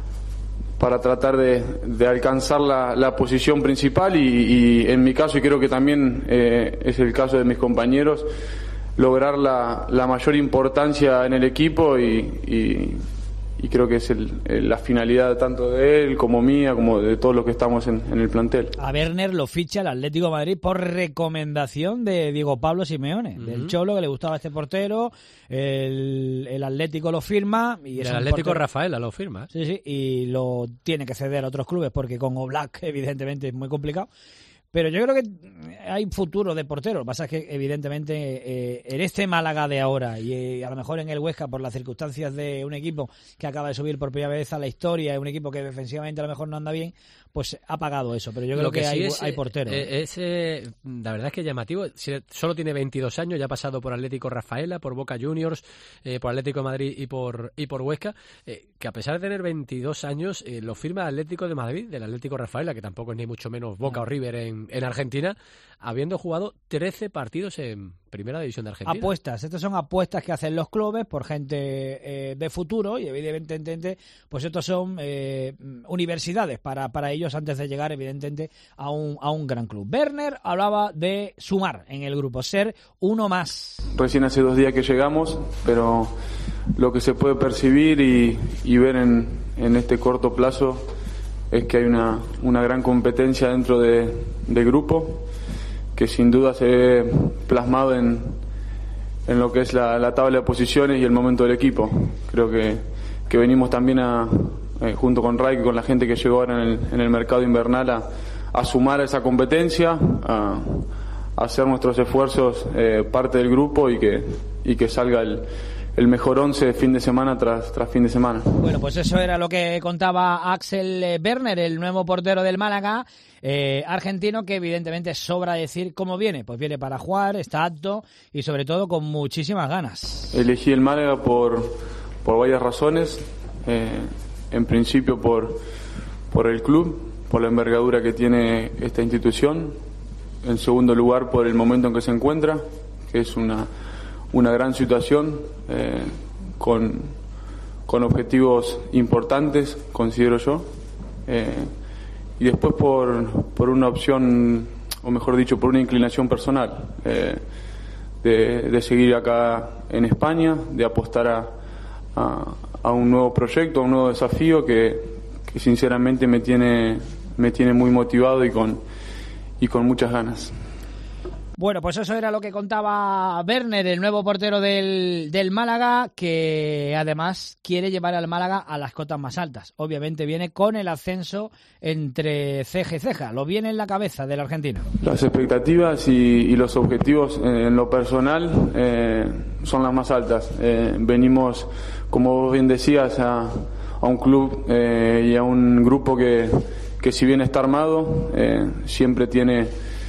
para tratar de, de alcanzar la, la posición principal y, y en mi caso, y creo que también eh, es el caso de mis compañeros, lograr la, la mayor importancia en el equipo y, y, y creo que es el, el, la finalidad tanto de él como mía, como de todos los que estamos en, en el plantel. A Werner lo ficha el Atlético de Madrid por recomendación de Diego Pablo Simeone, uh-huh. del Cholo, que le gustaba este portero, el, el Atlético lo firma. Y es el Atlético portero, Rafaela lo firma. Sí, sí, y lo tiene que ceder a otros clubes porque con Oblak evidentemente es muy complicado. Pero yo creo que hay futuro de portero. Lo que pasa es que, evidentemente, eh, en este Málaga de ahora y eh, a lo mejor en el Huesca, por las circunstancias de un equipo que acaba de subir por primera vez a la historia, un equipo que defensivamente a lo mejor no anda bien, pues ha pagado eso. Pero yo creo Lo que, que sí hay, es, hay portero. Eh, es, eh, la verdad es que es llamativo. Solo tiene veintidós años, ya ha pasado por Atlético Rafaela, por Boca Juniors, eh, por Atlético de Madrid y por y por Huesca, eh, que a pesar de tener veintidós años, eh, lo firma Atlético de Madrid, del Atlético Rafaela, que tampoco es ni mucho menos Boca no. o River en, en Argentina, habiendo jugado trece partidos en Primera División de Argentina. Apuestas, estas son apuestas que hacen los clubes por gente eh, de futuro y evidentemente pues estos son eh, universidades para, para ellos antes de llegar evidentemente a un, a un gran club. Werner hablaba de sumar en el grupo, ser uno más. Recién hace dos días que llegamos, pero lo que se puede percibir y, y ver en, en este corto plazo es que hay una, una gran competencia dentro de, del grupo, que sin duda se ve plasmado en, en lo que es la, la tabla de posiciones y el momento del equipo. Creo que, que venimos también a, eh, junto con Ray, con la gente que llegó ahora en el, en el mercado invernal, a, a sumar a esa competencia, a, a hacer nuestros esfuerzos eh, parte del grupo y que, y que salga el el mejor once fin de semana tras tras fin de semana. Bueno, pues eso era lo que contaba Axel Werner, el nuevo portero del Málaga, eh, argentino, que evidentemente sobra decir cómo viene. Pues viene para jugar, está apto y sobre todo con muchísimas ganas. Elegí el Málaga por, por varias razones. Eh, en principio por, por el club, por la envergadura que tiene esta institución. En segundo lugar, por el momento en que se encuentra, que es una una gran situación eh, con, con objetivos importantes, considero yo, eh, y después por, por una opción, o mejor dicho, por una inclinación personal, eh, de, de seguir acá en España, de apostar a, a, a un nuevo proyecto, a un nuevo desafío que, que sinceramente me tiene, me tiene muy motivado y con, y con muchas ganas. Bueno, pues eso era lo que contaba Werner, el nuevo portero del, del Málaga, que además quiere llevar al Málaga a las cotas más altas. Obviamente viene con el ascenso entre ceja y ceja, lo viene en la cabeza del argentino. Las expectativas y, y los objetivos eh, en lo personal eh, son las más altas. Eh, venimos, como vos bien decías, a, a un club eh, y a un grupo que, que si bien está armado, eh, siempre tiene...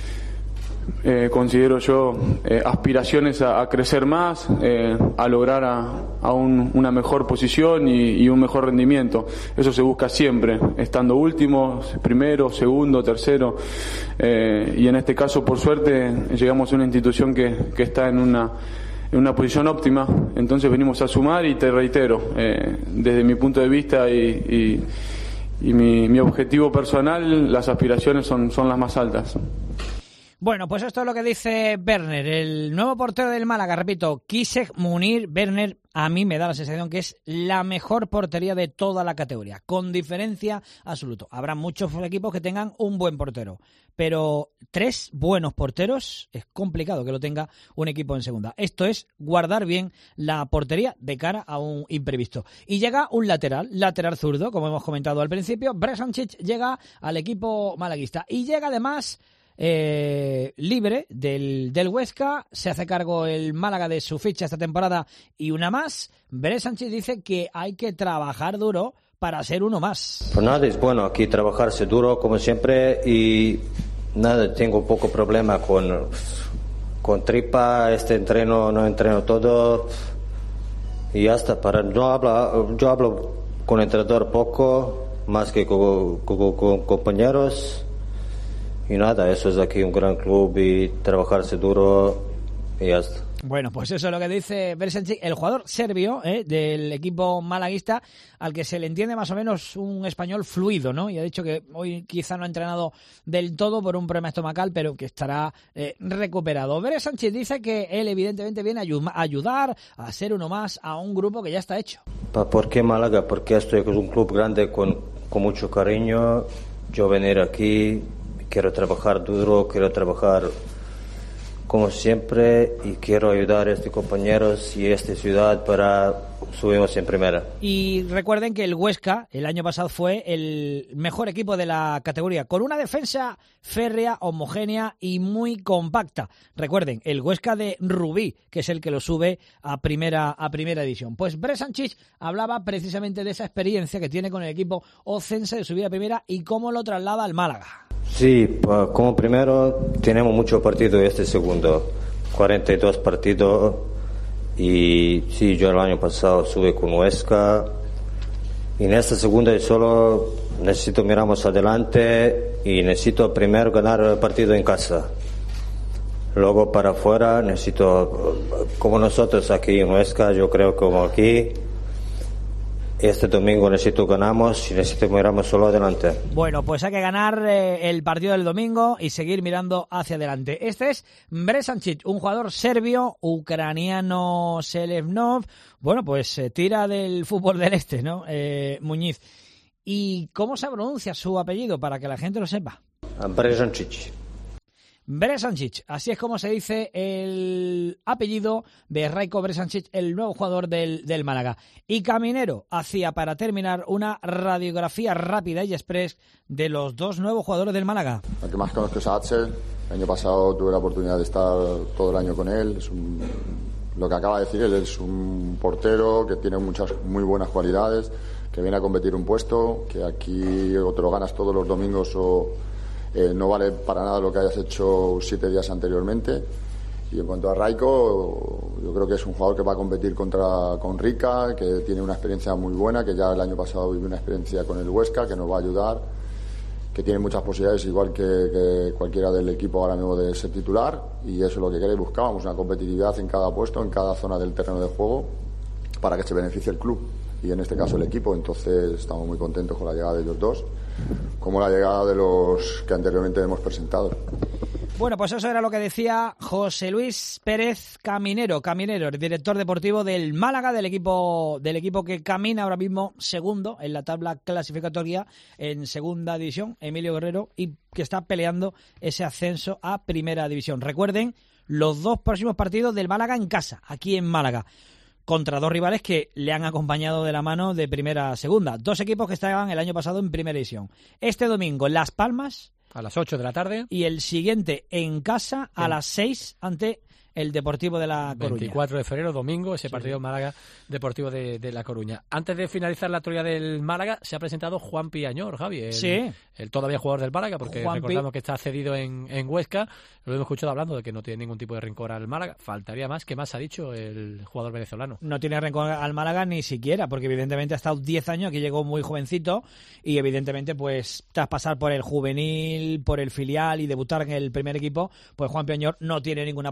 Eh, considero yo eh, aspiraciones a, a crecer más, eh, a lograr a, a un, una mejor posición y, y un mejor rendimiento. Eso se busca siempre, estando último, primero, segundo, tercero, eh, y en este caso, por suerte, llegamos a una institución que, que está en una en una posición óptima. Entonces venimos a sumar y te reitero, eh, desde mi punto de vista y, y, y mi, mi objetivo personal, las aspiraciones son, son las más altas. Bueno, pues esto es lo que dice Werner, el nuevo portero del Málaga. Repito, Kisek Munir Werner, a mí me da la sensación que es la mejor portería de toda la categoría, con diferencia absoluta. Habrá muchos equipos que tengan un buen portero, pero tres buenos porteros es complicado que lo tenga un equipo en segunda. Esto es guardar bien la portería de cara a un imprevisto. Y llega un lateral, lateral zurdo, como hemos comentado al principio. Bresancic llega al equipo malaguista y llega además... Eh, libre del, del Huesca, se hace cargo el Málaga de su ficha esta temporada y una más. Bresancic dice que hay que trabajar duro para ser uno más. Pues nada, es bueno aquí trabajarse duro como siempre y nada, tengo un poco problema con, con tripa, este entreno, no entreno todo y ya está. Para, no hablo, yo hablo con el entrenador poco, más que con, con, con compañeros. Y nada, eso es aquí un gran club y trabajarse duro y ya está. Bueno, pues eso es lo que dice Bresancic, el jugador serbio eh, del equipo malaguista, al que se le entiende más o menos un español fluido, ¿no? Y ha dicho que hoy quizá no ha entrenado del todo por un problema estomacal, pero que estará eh, recuperado. Bresancic dice que él evidentemente viene a ayu- ayudar a ser uno más a un grupo que ya está hecho. ¿Por qué Málaga? Porque esto es un club grande con, con mucho cariño. Yo venir aquí... Quiero trabajar duro, quiero trabajar como siempre y quiero ayudar a estos compañeros y a esta ciudad para subirnos en primera. Y recuerden que el Huesca el año pasado fue el mejor equipo de la categoría, con una defensa férrea, homogénea y muy compacta. Recuerden, el Huesca de Rubí, que es el que lo sube a primera, a primera división. Pues Bresancic hablaba precisamente de esa experiencia que tiene con el equipo ocense de subir a primera y cómo lo traslada al Málaga. Sí, pues como primero tenemos muchos partidos este segundo, cuarenta y dos partidos y sí, yo el año pasado sube con Huesca y en esta segunda solo necesito miramos adelante y necesito primero ganar el partido en casa. Luego para afuera necesito, como nosotros aquí en Huesca, yo creo como aquí, este domingo necesito ganamos y necesito miramos solo adelante. Bueno, pues hay que ganar eh, el partido del domingo y seguir mirando hacia adelante. Este es Bresancic, un jugador serbio, ucraniano Selevnov. Bueno, pues eh, tira del fútbol del este, ¿no? Eh, Muñiz. ¿Y cómo se pronuncia su apellido para que la gente lo sepa? Bresancic. Bresancic, así es como se dice el apellido de Rajko Bresancic, el nuevo jugador del, del Málaga. Y Caminero hacía, para terminar, una radiografía rápida y express de los dos nuevos jugadores del Málaga. El que más conozco es a Axel. El año pasado tuve la oportunidad de estar todo el año con él. Es un, lo que acaba de decir él, es un portero que tiene muchas muy buenas cualidades, que viene a competir un puesto, que aquí o te lo ganas todos los domingos o Eh, no vale para nada lo que hayas hecho siete días anteriormente. Y en cuanto a Rajko, yo creo que es un jugador que va a competir contra con Rica, que tiene una experiencia muy buena, que ya el año pasado vivió una experiencia con el Huesca, que nos va a ayudar, que tiene muchas posibilidades, igual que, que cualquiera del equipo ahora mismo, de ser titular, y eso es lo que queréis. Buscábamos una competitividad en cada puesto, en cada zona del terreno de juego, para que se beneficie el club y en este caso el equipo. Entonces estamos muy contentos con la llegada de ellos dos, como la llegada de los que anteriormente hemos presentado. Bueno, pues eso era lo que decía José Luis Pérez Caminero, Caminero, el director deportivo del Málaga, del equipo del equipo que camina ahora mismo segundo en la tabla clasificatoria en segunda división, Emilio Guerrero, y que está peleando ese ascenso a primera división. Recuerden, los dos próximos partidos del Málaga en casa, aquí en Málaga, contra dos rivales que le han acompañado de la mano de primera a segunda. Dos equipos que estaban el año pasado en primera división. Este domingo, Las Palmas, a las ocho de la tarde. Y el siguiente en casa a sí. las seis ante el Deportivo de La Coruña. veinticuatro de febrero, domingo, ese sí. partido Málaga Deportivo de, de La Coruña. Antes de finalizar la actualidad del Málaga, se ha presentado Juan Piañor, Javi, el, sí. el todavía jugador del Málaga, porque Juan recordamos Pi... que está cedido en, en Huesca. Lo hemos escuchado hablando de que no tiene ningún tipo de rencor al Málaga. Faltaría más. ¿Qué más ha dicho el jugador venezolano? No tiene rencor al Málaga ni siquiera, porque evidentemente ha estado diez años, aquí llegó muy jovencito, y evidentemente pues tras pasar por el juvenil, por el filial y debutar en el primer equipo, pues Juan Piañor no tiene ninguna palabra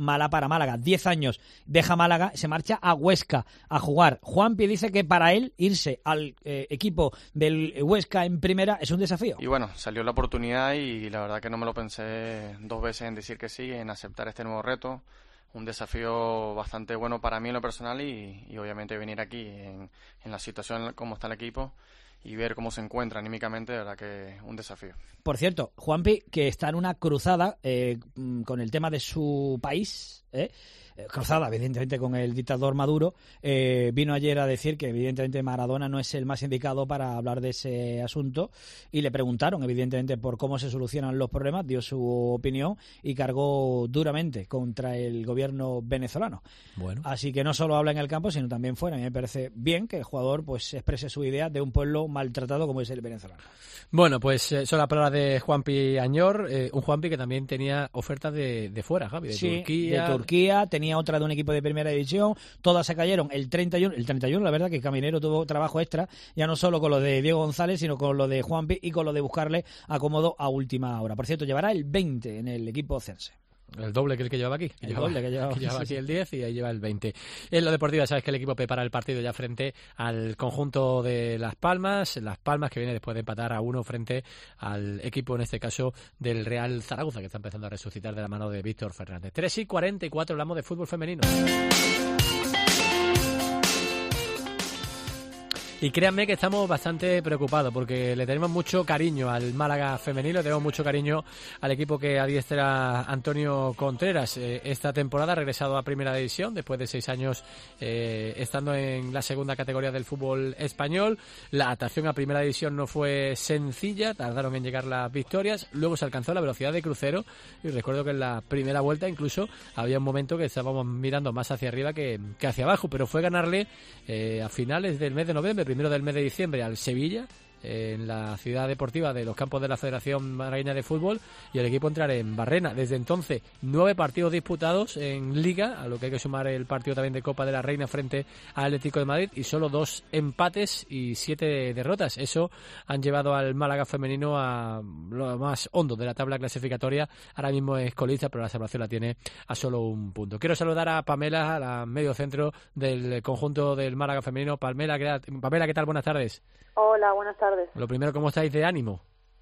mala para Málaga. Diez años deja Málaga, se marcha a Huesca a jugar. Juanpi dice que para él irse al eh, equipo del Huesca en primera es un desafío. Y bueno, salió la oportunidad y la verdad que no me lo pensé dos veces en decir que sí, en aceptar este nuevo reto. Un desafío bastante bueno para mí en lo personal y, y obviamente venir aquí en, en la situación como está el equipo y ver cómo se encuentra anímicamente, de verdad que un desafío. Por cierto, Juanpi, que está en una cruzada eh, con el tema de su país, ¿eh? cruzada evidentemente con el dictador Maduro, eh, vino ayer a decir que evidentemente Maradona no es el más indicado para hablar de ese asunto y le preguntaron evidentemente por cómo se solucionan los problemas, dio su opinión y cargó duramente contra el gobierno venezolano. Bueno. Así que no solo habla en el campo sino también fuera. A mí me parece bien que el jugador pues exprese su idea de un pueblo maltratado como es el venezolano. Bueno, pues eh, son las palabras de Juanpi Añor, eh, un Juanpi que también tenía ofertas de, de fuera, Javi, de sí, Turquía. de Turquía, tenía otra de un equipo de primera división, todas se cayeron el treinta y uno, el treinta y uno, la verdad que Caminero tuvo trabajo extra, ya no solo con lo de Diego González, sino con lo de Juanpi y con lo de buscarle acomodo a última hora. Por cierto, llevará el veinte en el equipo Cense. El doble que el que llevaba aquí. Que el llevaba, doble que llevaba, que llevaba sí, aquí sí. el diez y ahí lleva el veinte. En lo deportivo sabes que el equipo prepara el partido ya frente al conjunto de Las Palmas. Las Palmas que viene después de empatar a uno frente al equipo, en este caso, del Real Zaragoza, que está empezando a resucitar de la mano de Víctor Fernández. tres y cuarenta y cuatro hablamos de fútbol femenino. Y créanme que estamos bastante preocupados porque le tenemos mucho cariño al Málaga femenino, le tenemos mucho cariño al equipo que adiestra Antonio Contreras. Eh, esta temporada ha regresado a Primera División después de seis años eh, estando en la segunda categoría del fútbol español. La adaptación a Primera División no fue sencilla, tardaron en llegar las victorias, luego se alcanzó la velocidad de crucero y recuerdo que en la primera vuelta incluso había un momento que estábamos mirando más hacia arriba que, que hacia abajo, pero fue ganarle eh, a finales del mes de noviembre, primero del mes de diciembre al Sevilla, en la ciudad deportiva de los campos de la Federación Malagueña de Fútbol, y el equipo entrar en Barrena. Desde entonces, nueve partidos disputados en Liga, a lo que hay que sumar el partido también de Copa de la Reina frente al Atlético de Madrid, y solo dos empates y siete derrotas. Eso han llevado al Málaga femenino a lo más hondo de la tabla clasificatoria. Ahora mismo es colista, pero la salvación la tiene a solo un punto. Quiero saludar a Pamela, a la medio centro del conjunto del Málaga femenino. Pamela, ¿qué tal? Pamela, ¿qué tal? Buenas tardes. Hola, buenas tardes. Lo primero, ¿cómo estáis de ánimo?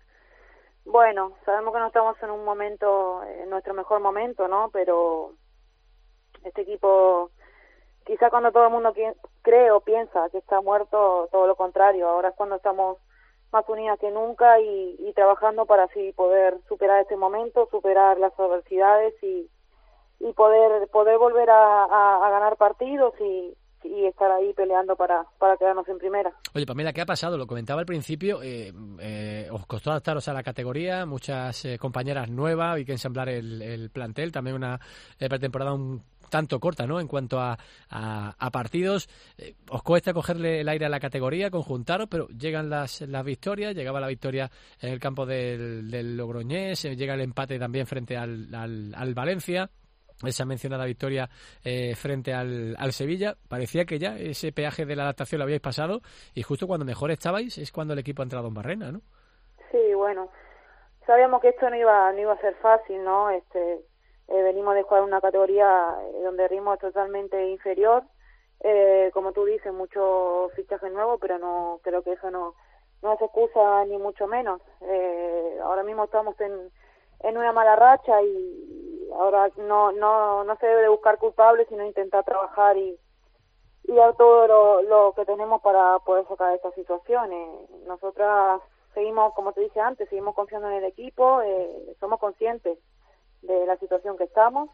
Bueno, sabemos que no estamos en un momento, en nuestro mejor momento, ¿no? Pero este equipo, quizá cuando todo el mundo cree o piensa que está muerto, todo lo contrario. Ahora es cuando estamos más unidas que nunca y, y trabajando para así poder superar este momento, superar las adversidades y, y poder poder volver a, a, a ganar partidos y y estar ahí peleando para, para quedarnos en primera. Oye, Pamela, ¿qué ha pasado? Lo comentaba al principio, eh, eh, os costó adaptaros a la categoría, muchas eh, compañeras nuevas, hay que ensamblar el, el plantel, también una eh, pretemporada un tanto corta, ¿no?, en cuanto a, a, a partidos. Eh, os cuesta cogerle el aire a la categoría, conjuntaros, pero llegan las, las victorias, llegaba la victoria en el campo del, del Logroñés, eh, llega el empate también frente al, al, al Valencia. Esa mencionada victoria eh, frente al, al Sevilla. Parecía que ya ese peaje de la adaptación lo habíais pasado y justo cuando mejor estabais es cuando el equipo ha entrado en Barrena, ¿no? Sí, bueno, sabíamos que esto no iba no iba a ser fácil, ¿no? Este eh, venimos de jugar una categoría donde el ritmo es totalmente inferior, eh, como tú dices, muchos fichajes nuevos, pero no creo que eso no no es excusa ni mucho menos. Eh, ahora mismo estamos en en una mala racha y ahora no no no se debe de buscar culpables, sino intentar trabajar y y dar todo lo, lo que tenemos para poder sacar estas situaciones. Nosotras seguimos, como te dije antes, seguimos confiando en el equipo, eh, somos conscientes de la situación que estamos,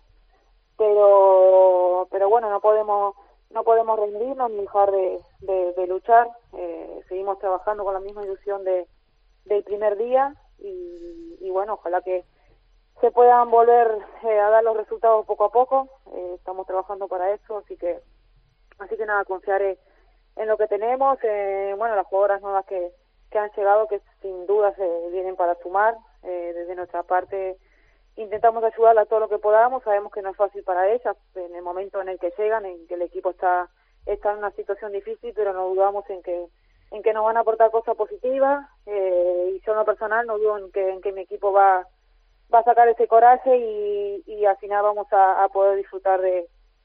pero pero bueno, no podemos no podemos rendirnos ni dejar de, de, de luchar. Eh, seguimos trabajando con la misma ilusión de del primer día y, y bueno, ojalá que se puedan volver eh, a dar los resultados poco a poco. Eh, estamos trabajando para eso, así que así que nada, confiar en, en lo que tenemos. Eh, bueno, las jugadoras nuevas que, que han llegado, que sin duda se vienen para sumar. Eh, desde nuestra parte intentamos ayudarlas todo lo que podamos. Sabemos que no es fácil para ellas en el momento en el que llegan, en que el equipo está está en una situación difícil, pero no dudamos en que en que nos van a aportar cosas positivas. Eh, y yo en lo personal no dudo en que, en que mi equipo va va a sacar ese coraje y, y al final vamos a, a poder disfrutar de,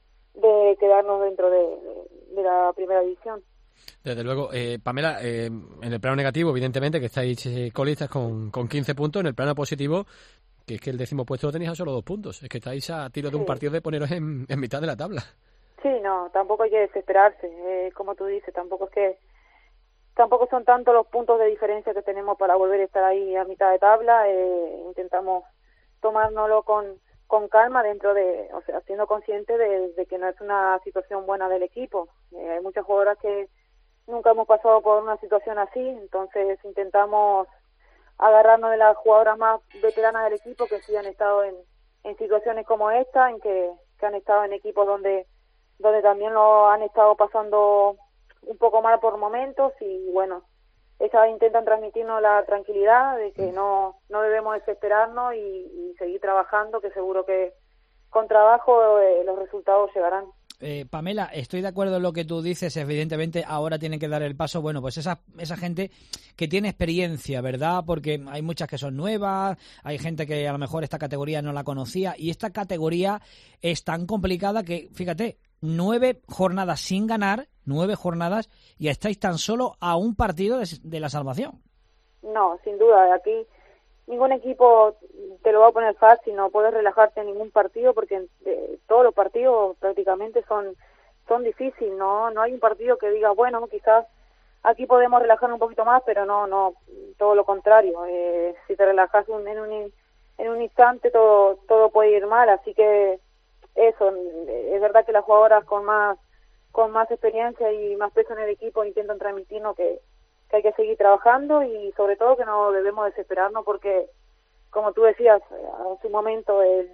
de quedarnos dentro de, de, de la primera división. Desde luego, eh, Pamela, eh, en el plano negativo, evidentemente, que estáis eh, colistas con, con quince puntos, en el plano positivo, que es que el décimo puesto lo tenéis a solo dos puntos, es que estáis a tiro de un Sí. partido de poneros en, en mitad de la tabla. Sí, no, tampoco hay que desesperarse, eh, como tú dices, tampoco es que tampoco son tantos los puntos de diferencia que tenemos para volver a estar ahí a mitad de tabla. Eh, intentamos tomárnoslo con, con calma dentro de, o sea, siendo conscientes de, de que no es una situación buena del equipo. Eh, hay muchas jugadoras que nunca hemos pasado por una situación así, entonces intentamos agarrarnos de las jugadoras más veteranas del equipo que sí han estado en, en situaciones como esta, en que, que han estado en equipos donde donde también lo han estado pasando un poco mal por momentos, y bueno, ellas intentan transmitirnos la tranquilidad de que no no debemos desesperarnos y, y seguir trabajando, que seguro que con trabajo eh, los resultados llegarán. Eh, Pamela, estoy de acuerdo en lo que tú dices. Evidentemente ahora tienen que dar el paso, bueno, pues esa, esa gente que tiene experiencia, ¿verdad? Porque hay muchas que son nuevas, hay gente que a lo mejor esta categoría no la conocía, y esta categoría es tan complicada que, fíjate, nueve jornadas sin ganar, nueve jornadas, y estáis tan solo a un partido de, de la salvación. No, sin duda, aquí ningún equipo te lo va a poner fácil, no puedes relajarte en ningún partido porque eh, todos los partidos prácticamente son son difíciles, no no hay un partido que diga, bueno, quizás aquí podemos relajarnos un poquito más, pero no, no, todo lo contrario, eh, si te relajas un, en un en un instante todo todo puede ir mal, así que eso, es verdad que las jugadoras con más con más experiencia y más peso en el equipo intentan transmitirnos que que hay que seguir trabajando y sobre todo que no debemos desesperarnos porque, como tú decías, en su momento el,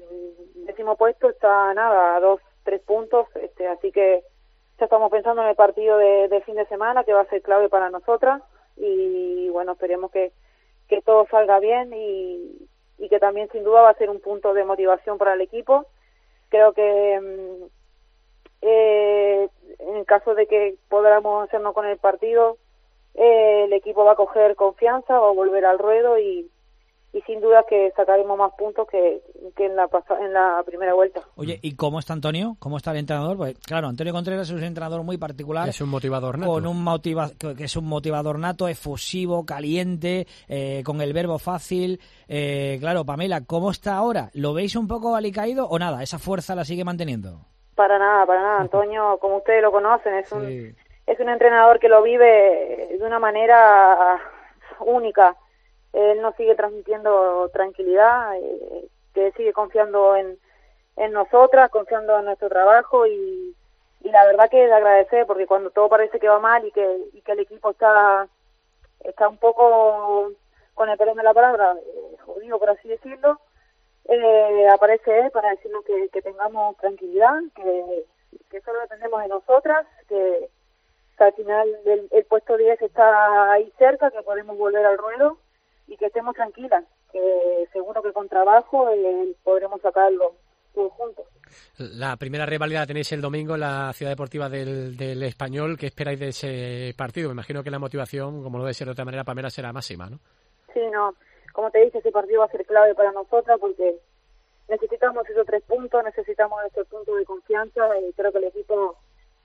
el décimo puesto está nada, a dos, tres puntos, este, así que ya estamos pensando en el partido de, de fin de semana que va a ser clave para nosotras y bueno, esperemos que, que todo salga bien y, y que también sin duda va a ser un punto de motivación para el equipo. Creo que eh, en el caso de que podamos hacernos con el partido, Eh, el equipo va a coger confianza, va a volver al ruedo y, y sin duda que sacaremos más puntos que, que en la pasa, en la primera vuelta. Oye, ¿y cómo está Antonio? ¿Cómo está el entrenador? Pues claro, Antonio Contreras es un entrenador muy particular. Es un motivador nato. Con un motiva que es un motivador nato, efusivo, caliente, eh, con el verbo fácil. Eh, claro, Pamela, ¿cómo está ahora? ¿Lo veis un poco alicaído o nada? ¿Esa fuerza la sigue manteniendo? Para nada, para nada. Antonio, como ustedes lo conocen, es un... Sí. Es un entrenador que lo vive de una manera única. Él nos sigue transmitiendo tranquilidad, eh, que sigue confiando en, en nosotras, confiando en nuestro trabajo y, y la verdad que es de agradecer porque cuando todo parece que va mal y que, y que el equipo está, está un poco, con el perdón de la palabra, eh, jodido por así decirlo, eh, aparece él para decirnos que, que tengamos tranquilidad, que, que solo dependemos de nosotras, que que al final el, el puesto diez está ahí cerca, que podemos volver al ruedo y que estemos tranquilas, que seguro que con trabajo eh, podremos sacarlo todos juntos. La primera rivalidad la tenéis el domingo en la Ciudad Deportiva del, del Español. ¿Qué esperáis de ese partido? Me imagino que la motivación, como no debe ser de otra manera, Pamela, será máxima, ¿no? Sí, no, como te dije, ese partido va a ser clave para nosotras porque necesitamos esos tres puntos, necesitamos ese punto de confianza y creo que el equipo...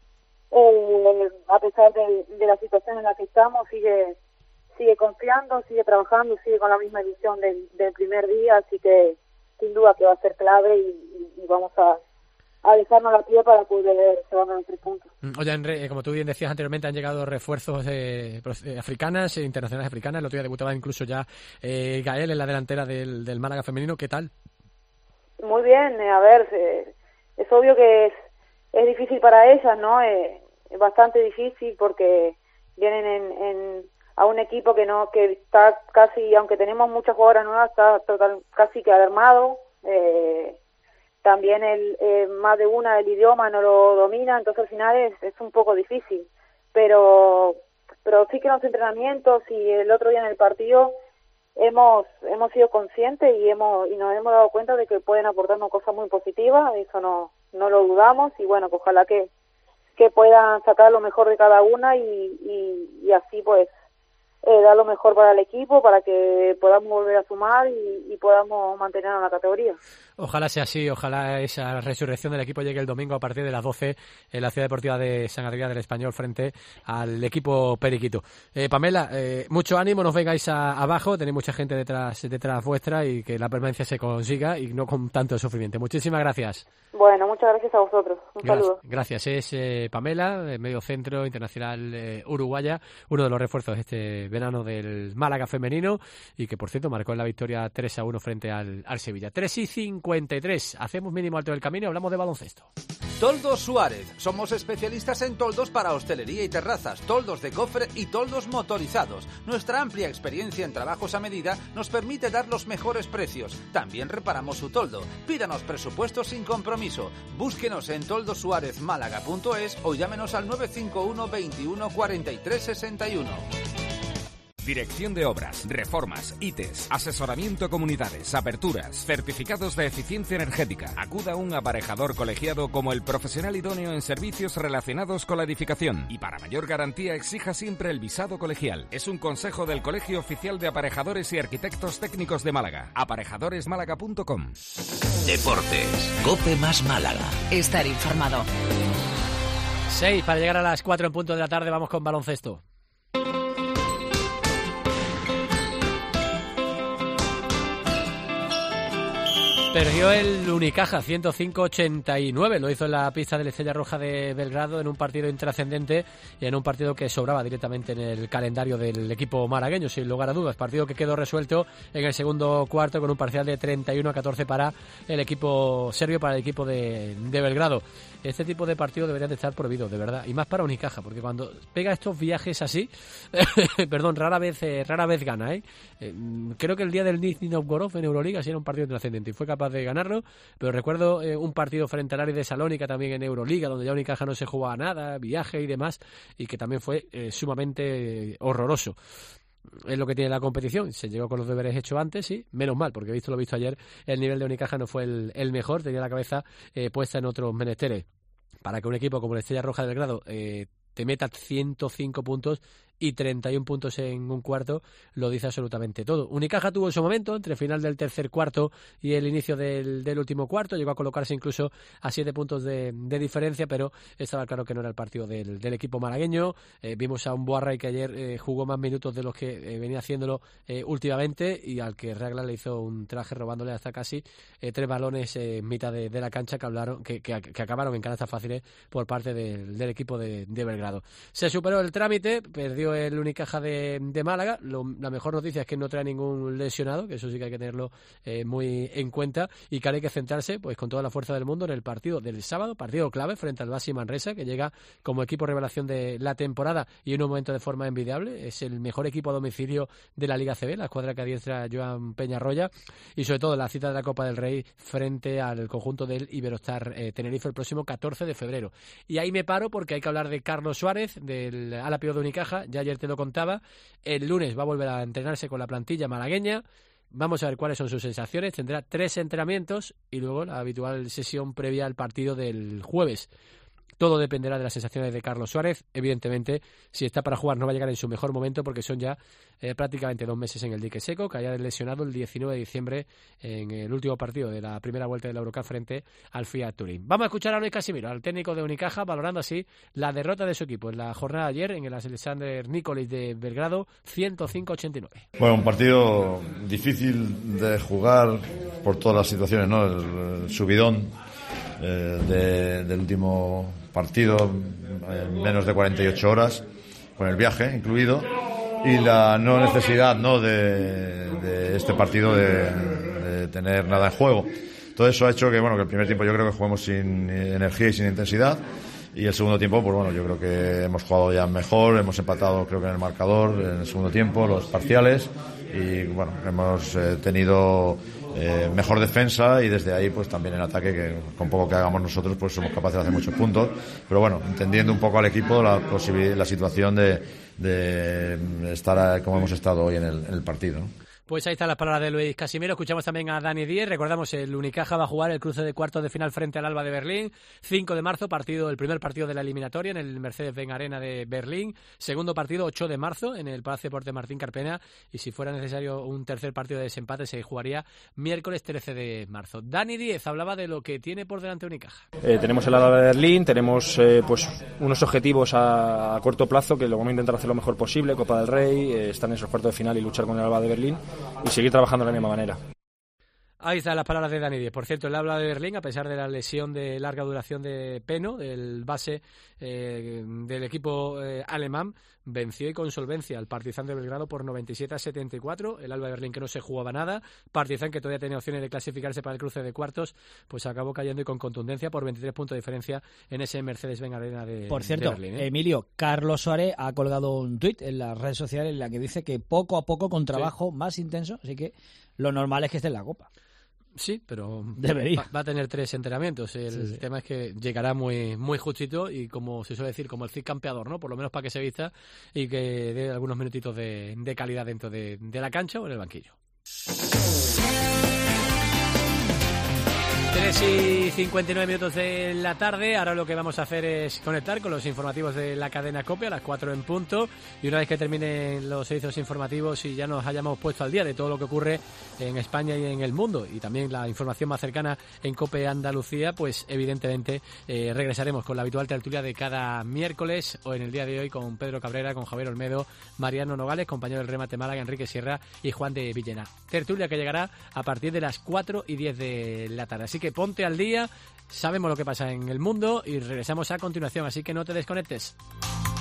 Eh, a pesar de, de la situación en la que estamos, sigue sigue confiando, sigue trabajando, sigue con la misma ilusión del, del primer día, así que sin duda que va a ser clave y, y, y vamos a, a dejarnos la piel para poder llevarnos los tres puntos. Oye, Enre, como tú bien decías anteriormente, han llegado refuerzos eh, africanas, eh, internacionales africanas. El otro día debutaba incluso ya eh, Gael en la delantera del, del Málaga femenino. ¿Qué tal? Muy bien, eh, a ver, eh, es obvio que es, es difícil para ellas, ¿no? Eh, es bastante difícil porque vienen en, en a un equipo que no que está casi, aunque tenemos muchas jugadoras nuevas, está total, casi que alarmado. Eh, también el eh, más de una el idioma no lo domina, entonces al final es, es un poco difícil. Pero pero sí que en los entrenamientos y el otro día en el partido hemos hemos sido conscientes y hemos y nos hemos dado cuenta de que pueden aportarnos cosas muy positivas, eso no no lo dudamos y bueno, que ojalá que que puedan sacar lo mejor de cada una y, y, y así pues eh, dar lo mejor para el equipo, para que podamos volver a sumar y, y podamos mantenernos en la categoría. Ojalá sea así, ojalá esa resurrección del equipo llegue el domingo a partir de las doce en la Ciudad Deportiva de San Adrián del Español frente al equipo periquito. Eh, Pamela, eh, mucho ánimo, nos vengáis a, abajo, tenéis mucha gente detrás detrás vuestra y que la permanencia se consiga y no con tanto sufrimiento. Muchísimas gracias. Bueno, muchas gracias a vosotros. Un Gracias, saludo. Gracias. Es eh, Pamela, eh, medio centro internacional eh, uruguaya, uno de los refuerzos este verano del Málaga femenino y que, por cierto, marcó en la victoria tres a uno frente al, al Sevilla. tres y cincuenta y tres. Hacemos mínimo alto del camino y hablamos de baloncesto. Toldos Suárez. Somos especialistas en toldos para hostelería y terrazas, toldos de cofre y toldos motorizados. Nuestra amplia experiencia en trabajos a medida nos permite dar los mejores precios. También reparamos su toldo. Pídanos presupuestos sin compromiso. Búsquenos en toldo suárez málaga punto es o llámenos al nueve cinco uno veintiuno cuarenta y tres sesenta y uno. Dirección de Obras, Reformas, I T E S, asesoramiento a comunidades, aperturas, certificados de eficiencia energética. Acuda a un aparejador colegiado como el profesional idóneo en servicios relacionados con la edificación. Y para mayor garantía exija siempre el visado colegial. Es un consejo del Colegio Oficial de Aparejadores y Arquitectos Técnicos de Málaga. aparejadores málaga punto com. Deportes, COPE más Málaga. Estar informado. seis para llegar a las cuatro en punto de la tarde, vamos con baloncesto. Perdió el Unicaja ciento cinco a ochenta y nueve, lo hizo en la pista del Estrella Roja de Belgrado en un partido intrascendente y en un partido que sobraba directamente en el calendario del equipo malagueño, sin lugar a dudas. Partido que quedó resuelto en el segundo cuarto con un parcial de treinta y uno a catorce para el equipo serbio, para el equipo de, de Belgrado. Este tipo de partidos deberían de estar prohibidos, de verdad, y más para Unicaja, porque cuando pega estos viajes así, perdón, rara vez eh, rara vez gana, ¿eh? eh creo que el día del Nizhny Novgorod en Euroliga sí era un partido intrascendente y fue capaz de ganarlo, pero recuerdo eh, un partido frente al Aris de Salónica también en Euroliga, donde ya Unicaja no se jugaba nada, viaje y demás, y que también fue eh, sumamente horroroso. Es lo que tiene la competición, se llegó con los deberes hechos antes, sí, menos mal, porque visto lo visto ayer, el nivel de Unicaja no fue el, el mejor, tenía la cabeza eh, puesta en otros menesteres. Para que un equipo como la Estrella Roja de Belgrado eh, te meta ciento cinco puntos y treinta y uno puntos en un cuarto, lo dice absolutamente todo. Unicaja tuvo en su momento, entre final del tercer cuarto y el inicio del, del último cuarto, llegó a colocarse incluso a siete puntos de, de diferencia, pero estaba claro que no era el partido del, del equipo malagueño. Eh, vimos a un Boarray que ayer eh, jugó más minutos de los que eh, venía haciéndolo eh, últimamente y al que Raglan le hizo un traje robándole hasta casi eh, tres balones eh, en mitad de, de la cancha que, hablaron, que, que, que acabaron en canastas fáciles por parte de, del equipo de, de Belgrado. Se superó el trámite, perdió el Unicaja de, de Málaga. Lo, la mejor noticia es que no trae ningún lesionado, que eso sí que hay que tenerlo eh, muy en cuenta y que ahora hay que centrarse pues con toda la fuerza del mundo en el partido del sábado, partido clave frente al Baxi Manresa, que llega como equipo revelación de la temporada y en un momento de forma envidiable. Es el mejor equipo a domicilio de la Liga A C B, la escuadra que adiestra Joan Peñarroya, y sobre todo la cita de la Copa del Rey frente al conjunto del Iberostar eh, Tenerife el próximo catorce de febrero. Y ahí me paro porque hay que hablar de Carlos Suárez, del ala pívot de Unicaja. Ya ayer te lo contaba, el lunes va a volver a entrenarse con la plantilla malagueña. Vamos a ver cuáles son sus sensaciones. Tendrá tres entrenamientos y luego la habitual sesión previa al partido del jueves. Todo dependerá de las sensaciones de Carlos Suárez. Evidentemente, si está para jugar no va a llegar en su mejor momento porque son ya eh, prácticamente dos meses en el dique seco, que haya lesionado el diecinueve de diciembre en el último partido de la primera vuelta de la Eurocup frente al Fiat Turín. Vamos a escuchar a Luis Casimiro, al técnico de Unicaja, valorando así la derrota de su equipo en la jornada de ayer en el Alexander Nikolic de Belgrado, ciento cinco a ochenta y nueve. Bueno, un partido difícil de jugar por todas las situaciones, ¿no? El, el subidón eh, de, del último partido en menos de cuarenta y ocho horas, con el viaje incluido, y la no necesidad no de, de este partido de, de tener nada en juego. Todo eso ha hecho que bueno que el primer tiempo yo creo que juguemos sin energía y sin intensidad, y el segundo tiempo pues bueno yo creo que hemos jugado ya mejor, hemos empatado creo que en el marcador en el segundo tiempo, los parciales, y bueno hemos eh, tenido Eh, mejor defensa y desde ahí pues también en ataque, que con poco que hagamos nosotros pues somos capaces de hacer muchos puntos, pero bueno, entendiendo un poco al equipo la posibilidad, la situación de, de estar como hemos estado hoy en el, en el partido, ¿no? Pues ahí están las palabras de Luis Casimiro. Escuchamos también a Dani Díez. Recordamos, el Unicaja va a jugar el cruce de cuartos de final frente al Alba de Berlín. cinco de marzo, partido, el primer partido de la eliminatoria en el Mercedes-Benz Arena de Berlín. Segundo partido, ocho de marzo, en el Palacio Deportes Martín Carpena. Y si fuera necesario un tercer partido de desempate, se jugaría miércoles trece de marzo. Dani Díez hablaba de lo que tiene por delante Unicaja. Eh, tenemos el Alba de Berlín, tenemos eh, pues unos objetivos a, a corto plazo que lo vamos a intentar hacer lo mejor posible. Copa del Rey, eh, estar en esos cuartos de final y luchar con el Alba de Berlín y seguir trabajando de la misma manera. Ahí están las palabras de Dani Díez. Por cierto, el Alba de Berlín, a pesar de la lesión de larga duración de Peno, del base eh, del equipo eh, alemán, venció y con solvencia al Partizan de Belgrado por noventa y siete a setenta y cuatro. El Alba de Berlín, que no se jugaba nada. Partizan, que todavía tenía opciones de clasificarse para el cruce de cuartos, pues acabó cayendo y con contundencia por veintitrés puntos de diferencia en ese Mercedes-Benz Arena de, por cierto, de Berlín. ¿eh? Emilio, Carlos Suárez ha colgado un tuit en las redes sociales en la que dice que poco a poco, con trabajo sí. más intenso, así que lo normal es que esté en la Copa. Sí, pero Debería. Va, va a tener tres entrenamientos. El sí, sí. tema es que llegará muy muy justito y, como se suele decir, como el Cid campeador, ¿no? Por lo menos para que se vista y que dé algunos minutitos de, de calidad dentro de, de la cancha o en el banquillo. tres y cincuenta y nueve minutos de la tarde. Ahora lo que vamos a hacer es conectar con los informativos de la cadena COPE a las cuatro en punto. Y una vez que terminen los servicios informativos y ya nos hayamos puesto al día de todo lo que ocurre en España y en el mundo, y también la información más cercana en COPE Andalucía, pues evidentemente eh, regresaremos con la habitual tertulia de cada miércoles, o en el día de hoy con Pedro Cabrera, con Javier Olmedo, Mariano Nogales, compañero del Remate Málaga, Enrique Sierra y Juan de Villena. Tertulia que llegará a partir de las cuatro y diez de la tarde. Así que ponte al día, sabemos lo que pasa en el mundo y regresamos a continuación, así que no te desconectes.